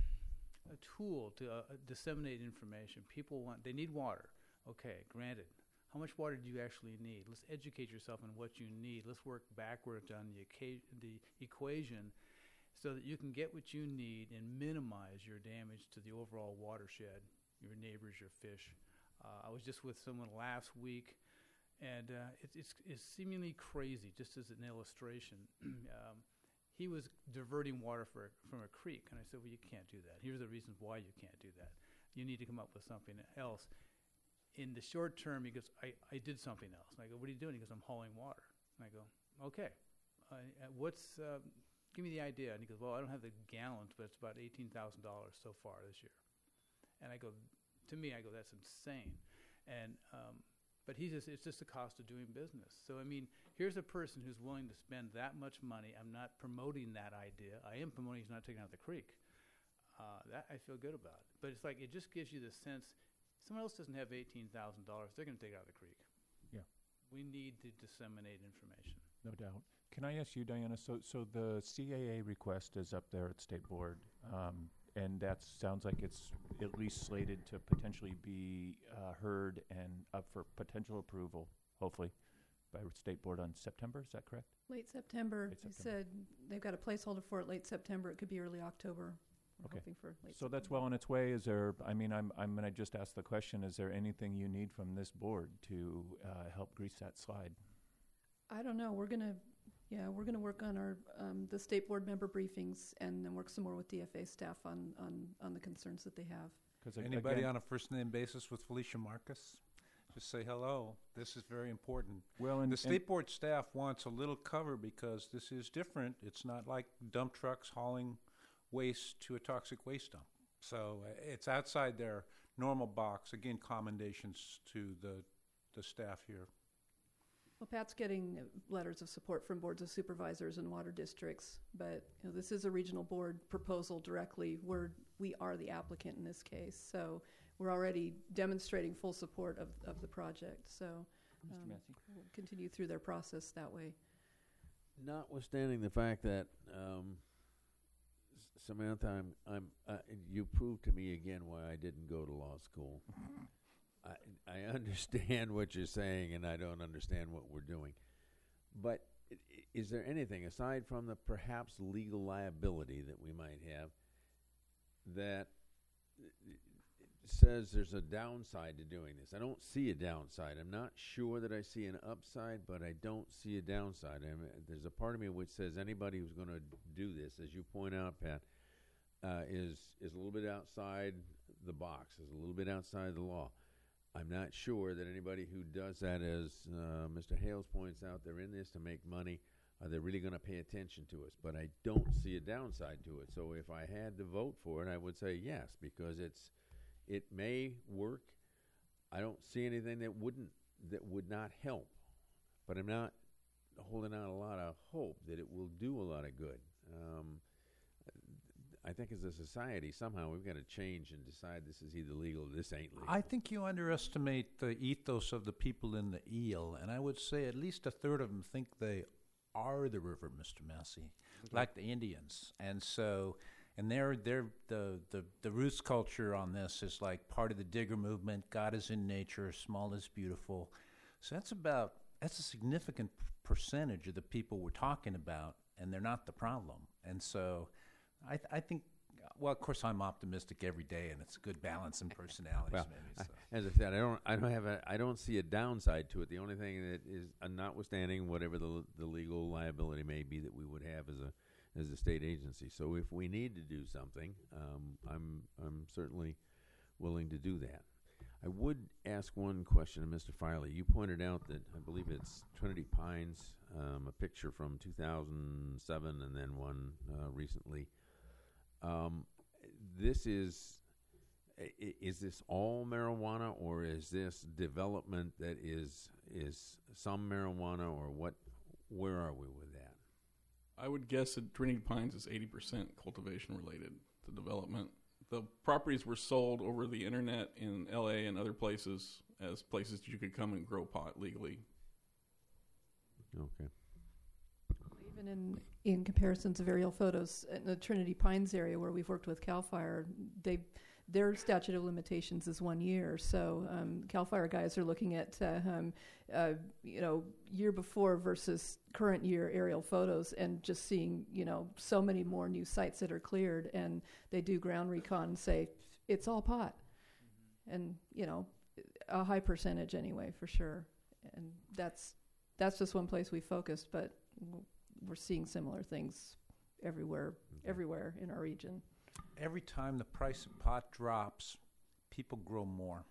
a tool to uh, disseminate information, people want, they need water. Okay, granted. How much water do you actually need? Let's educate yourself on what you need. Let's work backwards on the, occa- the equation so that you can get what you need and minimize your damage to the overall watershed, your neighbors, your fish. Uh, I was just with someone last week, and uh, it, it's, it's seemingly crazy, just as an illustration. um, he was diverting water for, from a creek, and I said, well, you can't do that. Here's the reasons why you can't do that. You need to come up with something else. In the short term, he goes, I, I did something else. And I go, what are you doing? He goes, I'm hauling water. And I go, okay. Uh, what's, uh, give me the idea. And he goes, well, I don't have the gallons, but it's about eighteen thousand dollars so far this year. And I go, to me, I go, that's insane. And, um, but he says, it's just the cost of doing business. So, I mean, here's a person who's willing to spend that much money. I'm not promoting that idea. I am promoting he's not taking out the creek. Uh, that I feel good about. But it's like, it just gives you the sense, someone else doesn't have eighteen thousand dollars. They're going to take it out of the creek. Yeah. We need to disseminate information. No doubt. Can I ask you, Diana, so so the C A A request is up there at State Board, um, and that sounds like it's at least slated to potentially be uh, heard and up for potential approval, hopefully, by State Board on September. Is that correct? Late September. Late They September. said they've got a placeholder for it late September. It could be early October. We're Okay. hoping for late So that's well on its way. Is there, I mean, I'm, I'm going to just ask the question, is there anything you need from this board to uh, help grease that slide? I don't know. We're gonna, yeah, we're gonna work on our um, the state board member briefings and then work some more with D F A staff on on, on the concerns that they have. 'Cause ag- Anybody again- on a first-name basis with Felicia Marcus? Just say hello. This is very important. Well, and The State Board staff wants a little cover because this is different. It's not like dump trucks hauling waste to a toxic waste dump. So uh, it's outside their normal box. Again, commendations to the, the staff here. Well, Pat's getting uh, letters of support from boards of supervisors and water districts, but you know, this is a regional board proposal directly. We're, we are the applicant in this case, so we're already demonstrating full support of, of the project. So Mister um, Massey? we'll continue through their process that way. Notwithstanding the fact that, um, S- Samantha, I'm, I'm, uh, you proved to me again why I didn't go to law school. I, I understand what you're saying, and I don't understand what we're doing. But i- i- is there anything, aside from the perhaps legal liability that we might have, that uh, says there's a downside to doing this? I don't see a downside. I'm not sure that I see an upside, but I don't see a downside. I mean, there's a part of me which says anybody who's going to do this, as you point out, Pat, uh, is is a little bit outside the box, is a little bit outside the law. I'm not sure that anybody who does that, as uh, Mister Hales points out, they're in this to make money. Are they really going to pay attention to us? But I don't see a downside to it. So if I had to vote for it, I would say yes, because it's it may work. I don't see anything that wouldn't that would not help. But I'm not holding out a lot of hope that it will do a lot of good. Um, I think as a society, somehow we've got to change and decide this is either legal or this ain't legal. I think you underestimate the ethos of the people in the eel, and I would say at least a third of them think they are the river, Mister Massey, like the Indians. And so, and they're, they're the, the, the roots culture on this is like part of the digger movement. God is in nature, small is beautiful. So that's about, that's a significant percentage of the people we're talking about, and they're not the problem. And so I, th- I think, well, of course, I'm optimistic every day, and it's a good balance in personalities. Well, maybe, I- so. as I said, I don't, I don't have a, I don't see a downside to it. The only thing that is, uh, notwithstanding whatever the l- the legal liability may be that we would have as a as a state agency. So if we need to do something, um, I'm I'm certainly willing to do that. I would ask one question to Mister Filey. You pointed out that I believe it's Trinity Pines, um, a picture from two thousand seven, and then one uh, recently. Um, this is. I- Is this all marijuana, or is this development that is is some marijuana, or what? Where are we with that? I would guess that Trinity Pines is eighty percent cultivation related to development. The properties were sold over the internet in L A and other places as places you could come and grow pot legally. Okay. Even Even in, in comparisons of aerial photos in the Trinity Pines area where we've worked with CAL FIRE, they, their statute of limitations is one year. So um, CAL FIRE guys are looking at, uh, um, uh, you know, year before versus current year aerial photos and just seeing, you know, so many more new sites that are cleared. And they do ground recon and say, it's all pot. Mm-hmm. And, you know, a high percentage anyway, for sure. And that's that's just one place we focused, but w- we're seeing similar things everywhere, Okay. everywhere in our region. Every time the price of pot drops, people grow more.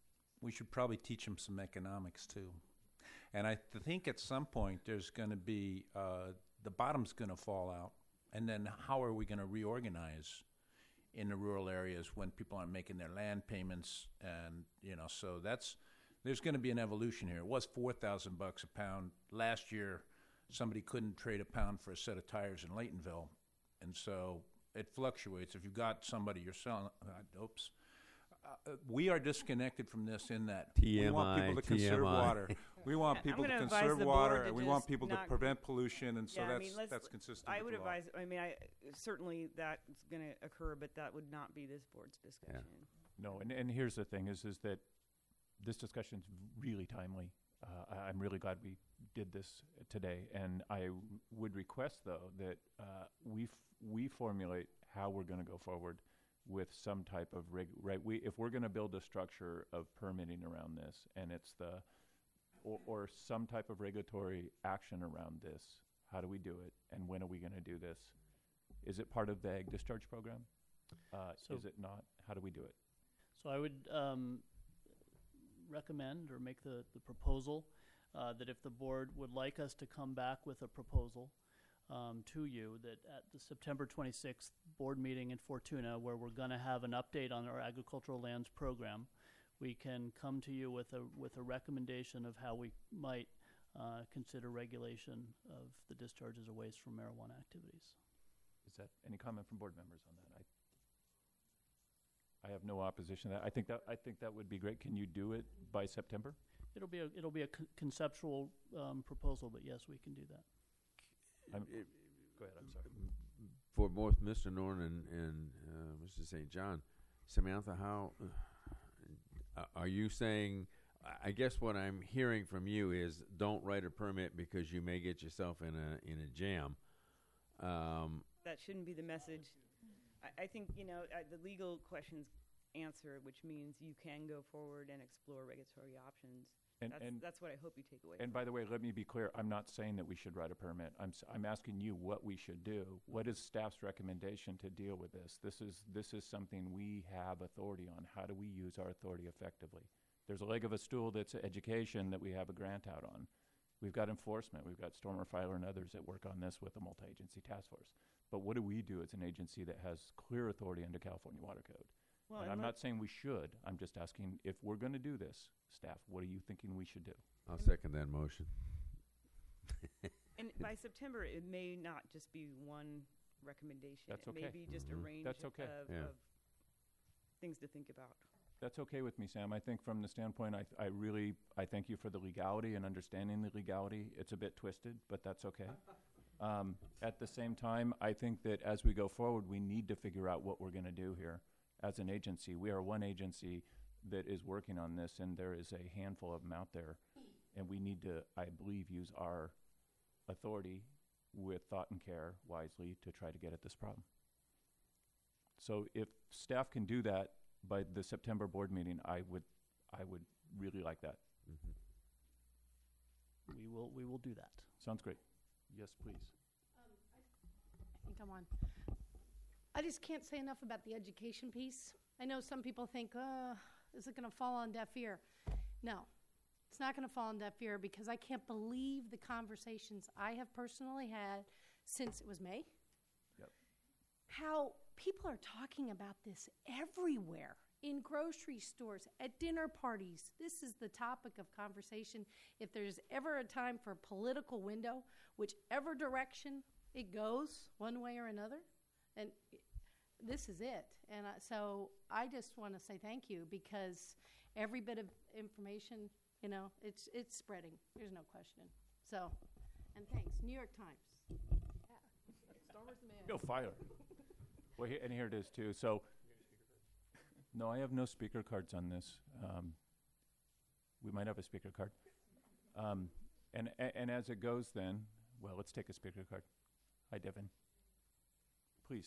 We should probably teach them some economics too. And I th- think at some point there's going to be, uh, the bottom's going to fall out. And then how are we going to reorganize in the rural areas when people aren't making their land payments? And, you know, so that's, there's going to be an evolution here. It was four thousand bucks a pound. Last year, somebody couldn't trade a pound for a set of tires in Laytonville. And so it fluctuates. If you've got somebody you're selling, uh, oops. Uh, we are disconnected from this in that we want people to T M I, conserve T M I. water. We want I'm people to gonna advise conserve the water, board to and we want just people to not- prevent pollution, and so Yeah, I that's mean, let's- that's consistent I with would the law. advise, I mean, I, certainly that's going to occur, but that would not be this board's discussion. No, and, and here's the thing is, is that this discussion's really timely. Uh, I- I'm really glad we did this today, and I w- would request, though, that uh, we f- we formulate how we're going to go forward with some type of rig. Right, we if we're going to build a structure of permitting around this, and it's the or, or some type of regulatory action around this, how do we do it, and when are we going to do this? Is it part of the ag discharge program? Uh, So- is it not? How do we do it? So I would um, recommend or make the, the proposal uh, that if the board would like us to come back with a proposal um, to you, that at the September twenty-sixth board meeting in Fortuna, where we're going to have an update on our agricultural lands program, we can come to you with a with a recommendation of how we might uh, consider regulation of the discharges of waste from marijuana activities. Is that any comment from board members on that? I, I have no opposition to that. I think that I think that would be great. Can you do it by September? It'll be a it'll be a con- conceptual um, proposal, but yes, we can do that. I'm, It- go ahead. I'm sorry. For both Mister Norton and, and uh, Mister Saint John, Samantha, how uh, are you saying? I guess what I'm hearing from you is don't write a permit because you may get yourself in a in a jam. Um, That shouldn't be the message. I, I think, you know, uh, the legal questions answer, which means you can go forward and explore regulatory options. And, That's, and that's what I hope you take away. And from by the way, let me be clear, I'm not saying that we should write a permit. I'm, s- I'm asking you what we should do. What is staff's recommendation to deal with this? This is, this is something we have authority on. How do we use our authority effectively? There's a leg of a stool that's education that we have a grant out on. We've got enforcement. We've got Stormer Filer and others that work on this with a multi-agency task force. But what do we do as an agency that has clear authority under California Water Code? Well, and and I'm let- not saying we should. I'm just asking if we're going to do this, staff, what are you thinking we should do? I'll second that motion. And by September, it may not just be one recommendation. That's It may okay. be just a Mhm. range That's of, okay. Yeah. of things to think about. That's okay with me, Sam. I think from the standpoint, I, I really, I thank you for the legality and understanding the legality. It's a bit twisted, but that's okay. Um, at the same time, I think that as we go forward, we need to figure out what we're going to do here as an agency. We are one agency that is working on this, and there is a handful of them out there. And we need to, I believe, use our authority with thought and care wisely to try to get at this problem. So if staff can do that by the September board meeting, I would, I would really like that. Mhm. We will we will do that. Sounds great. Yes, please. I think I'm on. I just can't say enough about the education piece. I know some people think, uh, is it going to fall on deaf ear? No, it's not going to fall on deaf ear because I can't believe the conversations I have personally had since it was May. Yep. How people are talking about this everywhere, in grocery stores, at dinner parties. This is the topic of conversation. If there's ever a time for a political window, whichever direction it goes, one way or another, and this is it. And uh, so I just want to say thank you because every bit of information, you know, it's it's spreading. There's no question. So, and thanks, New York Times. Where's the man? Go fire. Well, here, and here it is too. So, no, I have no speaker cards on this. Um, we might have a speaker card. Um, and, a- and as it goes then, well, let's take a speaker card. Hi, Devin. Please.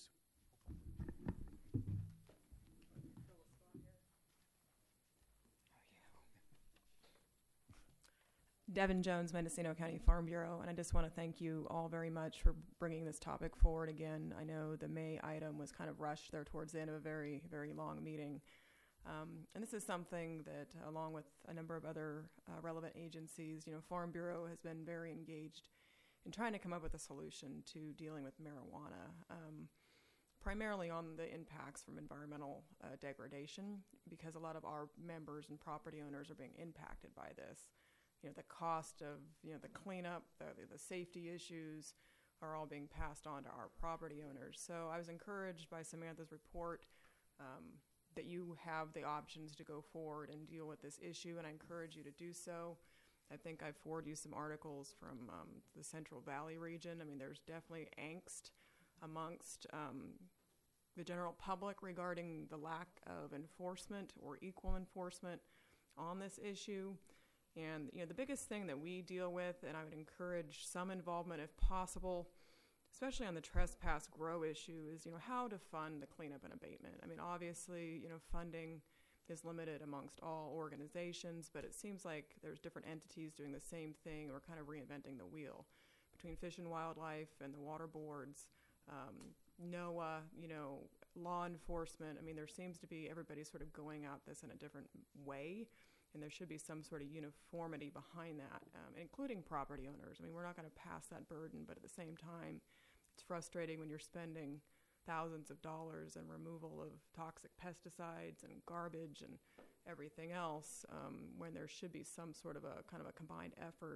Devin Jones, Mendocino County Farm Bureau, and I just want to thank you all very much for bringing this topic forward again. I know the May item was kind of rushed there towards the end of a very, very long meeting. Um, and this is something that, along with a number of other uh, relevant agencies, you know, Farm Bureau has been very engaged in trying to come up with a solution to dealing with marijuana, um, primarily on the impacts from environmental uh, degradation, because a lot of our members and property owners are being impacted by this. You know, the cost of, you know, the cleanup, the, the safety issues are all being passed on to our property owners. So I was encouraged by Samantha's report um, that you have the options to go forward and deal with this issue, and I encourage you to do so. I think I forwarded you some articles from um, the Central Valley region. I mean, there's definitely angst amongst um, the general public regarding the lack of enforcement or equal enforcement on this issue. And, you know, the biggest thing that we deal with, and I would encourage some involvement if possible, especially on the trespass grow issue, is, you know, how to fund the cleanup and abatement. I mean, obviously, you know, funding is limited amongst all organizations, but it seems like there's different entities doing the same thing, or kind of reinventing the wheel. Between Fish and Wildlife and the water boards, um, NOAA, you know, law enforcement, I mean, there seems to be everybody sort of going at this in a different way. And there should be some sort of uniformity behind that, um, including property owners. I mean, we're not going to pass that burden, but at the same time, it's frustrating when you're spending thousands of dollars in removal of toxic pesticides and garbage and everything else, um, when there should be some sort of a kind of a combined effort.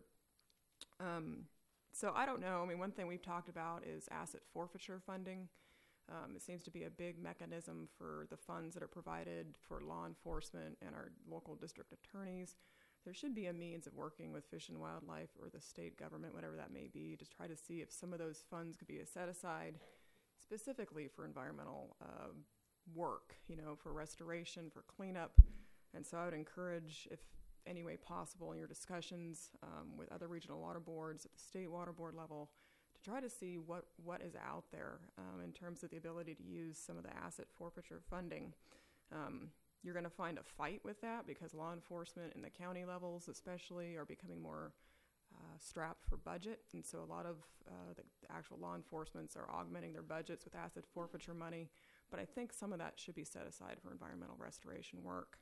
Um, so I don't know. I mean, one thing we've talked about is asset forfeiture funding. Um, it seems to be a big mechanism for the funds that are provided for law enforcement and our local district attorneys. There should be a means of working with Fish and Wildlife or the state government, whatever that may be, to try to see if some of those funds could be set aside specifically for environmental uh, work, you know, for restoration, for cleanup. And so I would encourage, if any way possible, in your discussions um, with other regional water boards at the state water board level, to try to see what, what is out there um, in terms of the ability to use some of the asset forfeiture funding. Um, you're going to find a fight with that because law enforcement in the county levels especially are becoming more uh, strapped for budget. And so a lot of uh, the, the actual law enforcements are augmenting their budgets with asset forfeiture money. But I think some of that should be set aside for environmental restoration work.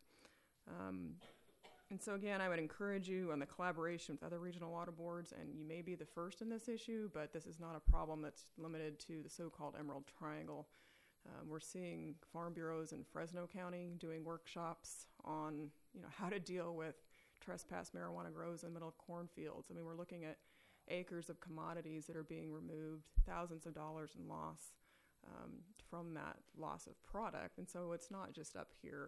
Um, And so again, I would encourage you on the collaboration with other regional water boards, and you may be the first in this issue, but this is not a problem that's limited to the so-called Emerald Triangle. Um, we're seeing farm bureaus in Fresno County doing workshops on, you know, how to deal with trespass marijuana grows in the middle of cornfields. I mean, we're looking at acres of commodities that are being removed, thousands of dollars in loss um, from that loss of product. And so it's not just up here.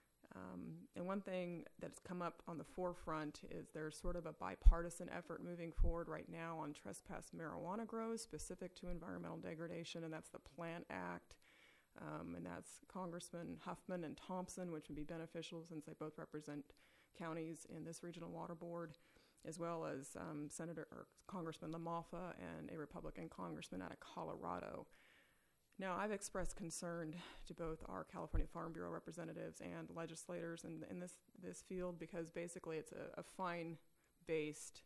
Um, and one thing that's come up on the forefront is there's sort of a bipartisan effort moving forward right now on trespass marijuana grows specific to environmental degradation, and that's the Plant Act. Um, and that's Congressman Huffman and Thompson, which would be beneficial since they both represent counties in this regional water board, as well as um, Senator or Congressman LaMalfa and a Republican congressman out of Colorado. Now, I've expressed concern to both our California Farm Bureau representatives and legislators in, in this, this field because basically it's a, a fine-based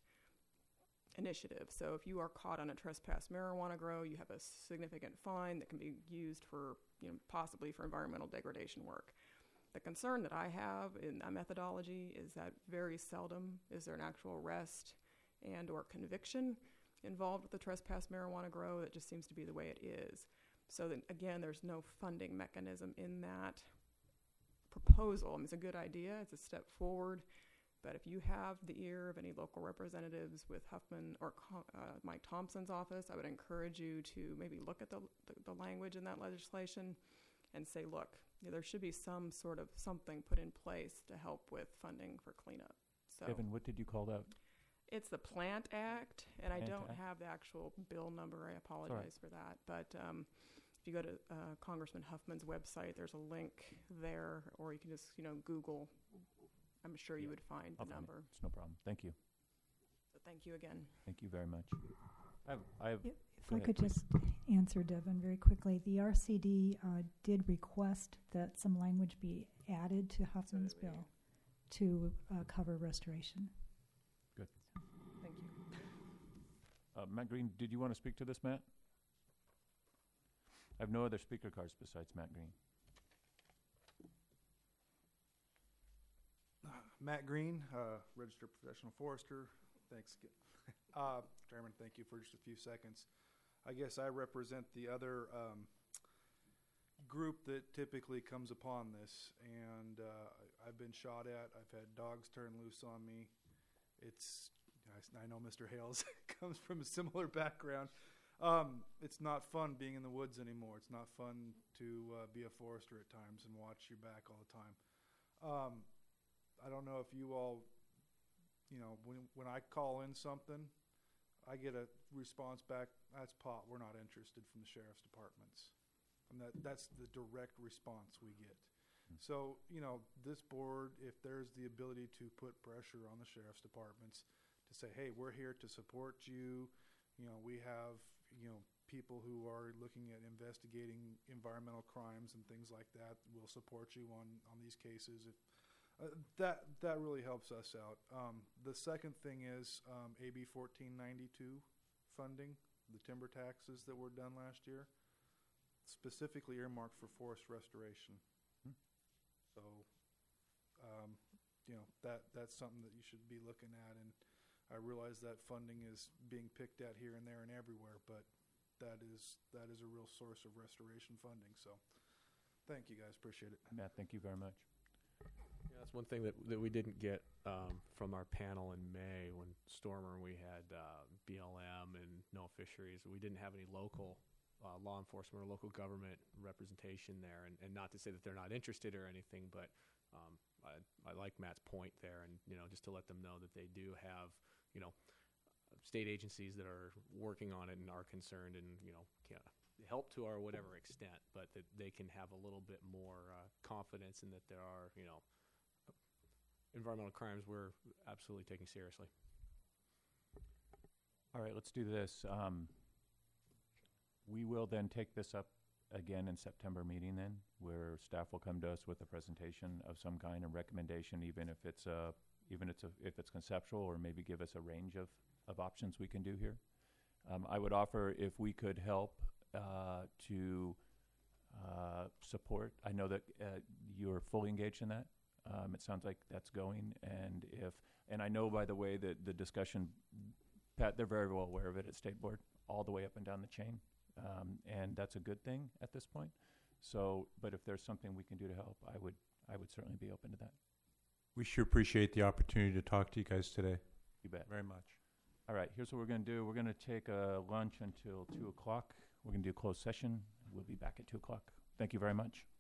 initiative. So if you are caught on a trespass marijuana grow, you have a significant fine that can be used for, you know, possibly for environmental degradation work. The concern that I have in that methodology is that very seldom is there an actual arrest and or conviction involved with the trespass marijuana grow. That just seems to be the way it is. So that, again, there's no funding mechanism in that proposal. I mean, it's a good idea. It's a step forward. But if you have the ear of any local representatives with Huffman or uh, Mike Thompson's office, I would encourage you to maybe look at the, the, the language in that legislation and say, look, you know, there should be some sort of something put in place to help with funding for cleanup. So, Evan, what did you call that? It's the Plant Act, and I Plant don't Act. have the actual bill number. I apologize for that. But um, if you go to uh, Congressman Huffman's website, there's a link there, or you can just, you know, Google. I'm sure you Yeah, would find I'll the find it. number. It's no problem. Thank you. So thank you again. Thank you very much. I have, I have If Go I ahead, could please. just answer Devin very quickly, the R C D uh, did request that some language be added to Huffman's did we. bill to uh, cover restoration. Thank you. Uh, Matt Green, did you want to speak to this, Matt? I have no other speaker cards besides Matt Green. Matt Green, uh, registered professional forester. Thanks, Skip. uh, Chairman, thank you for just a few seconds. I guess I represent the other um, group that typically comes upon this, and uh, I've been shot at. I've had dogs turn loose on me. It's I, I know Mister Hales comes from a similar background. Um, it's not fun being in the woods anymore. It's not fun to uh, be a forester at times and watch your back all the time. Um, I don't know if you all, you know, when when I call in something, I get a response back, that's pot, we're not interested from the sheriff's departments. And that that's the direct response we get. Mm. So, you know, this board, if there's the ability to put pressure on the sheriff's departments to say, hey, we're here to support you, you know, we have, you know, people who are looking at investigating environmental crimes and things like that, we'll support you on, on these cases. If, Uh, that that really helps us out. Um, the second thing is um, A B fourteen ninety-two funding, the timber taxes that were done last year, specifically earmarked for forest restoration. Hmm. So, um, you know, that that's something that you should be looking at. And I realize that funding is being picked at here and there and everywhere, but that is that is a real source of restoration funding. So, thank you guys, appreciate it. Matt, thank you very much. Yeah, that's one thing that, that we didn't get um, from our panel in May when Stormer, we had uh, B L M and NOAA Fisheries. We didn't have any local uh, law enforcement or local government representation there. And, and not to say that they're not interested or anything, but um, I, I like Matt's point there. And, you know, just to let them know that they do have, you know, state agencies that are working on it and are concerned and, you know, can help to our whatever extent, but that they can have a little bit more uh, confidence in that there are, you know, environmental crimes we're absolutely taking seriously. All right, let's do this. Um, we will then take this up again in September meeting then, where staff will come to us with a presentation of some kind of recommendation, even if it's a, even it's a, if it's conceptual, or maybe give us a range of, of options we can do here. Um, I would offer if we could help uh, to uh, support. I know that uh, you're fully engaged in that. Um, it sounds like that's going, and if, and I know, by the way, that the discussion, Pat, they're very well aware of it at State Board, all the way up and down the chain, um, and that's a good thing at this point. So, but if there's something we can do to help, I would, I would certainly be open to that. We sure appreciate the opportunity to talk to you guys today. You bet. Very much. All right, here's what we're going to do. We're going to take a lunch until two o'clock. We're going to do a closed session. We'll be back at two o'clock. Thank you very much.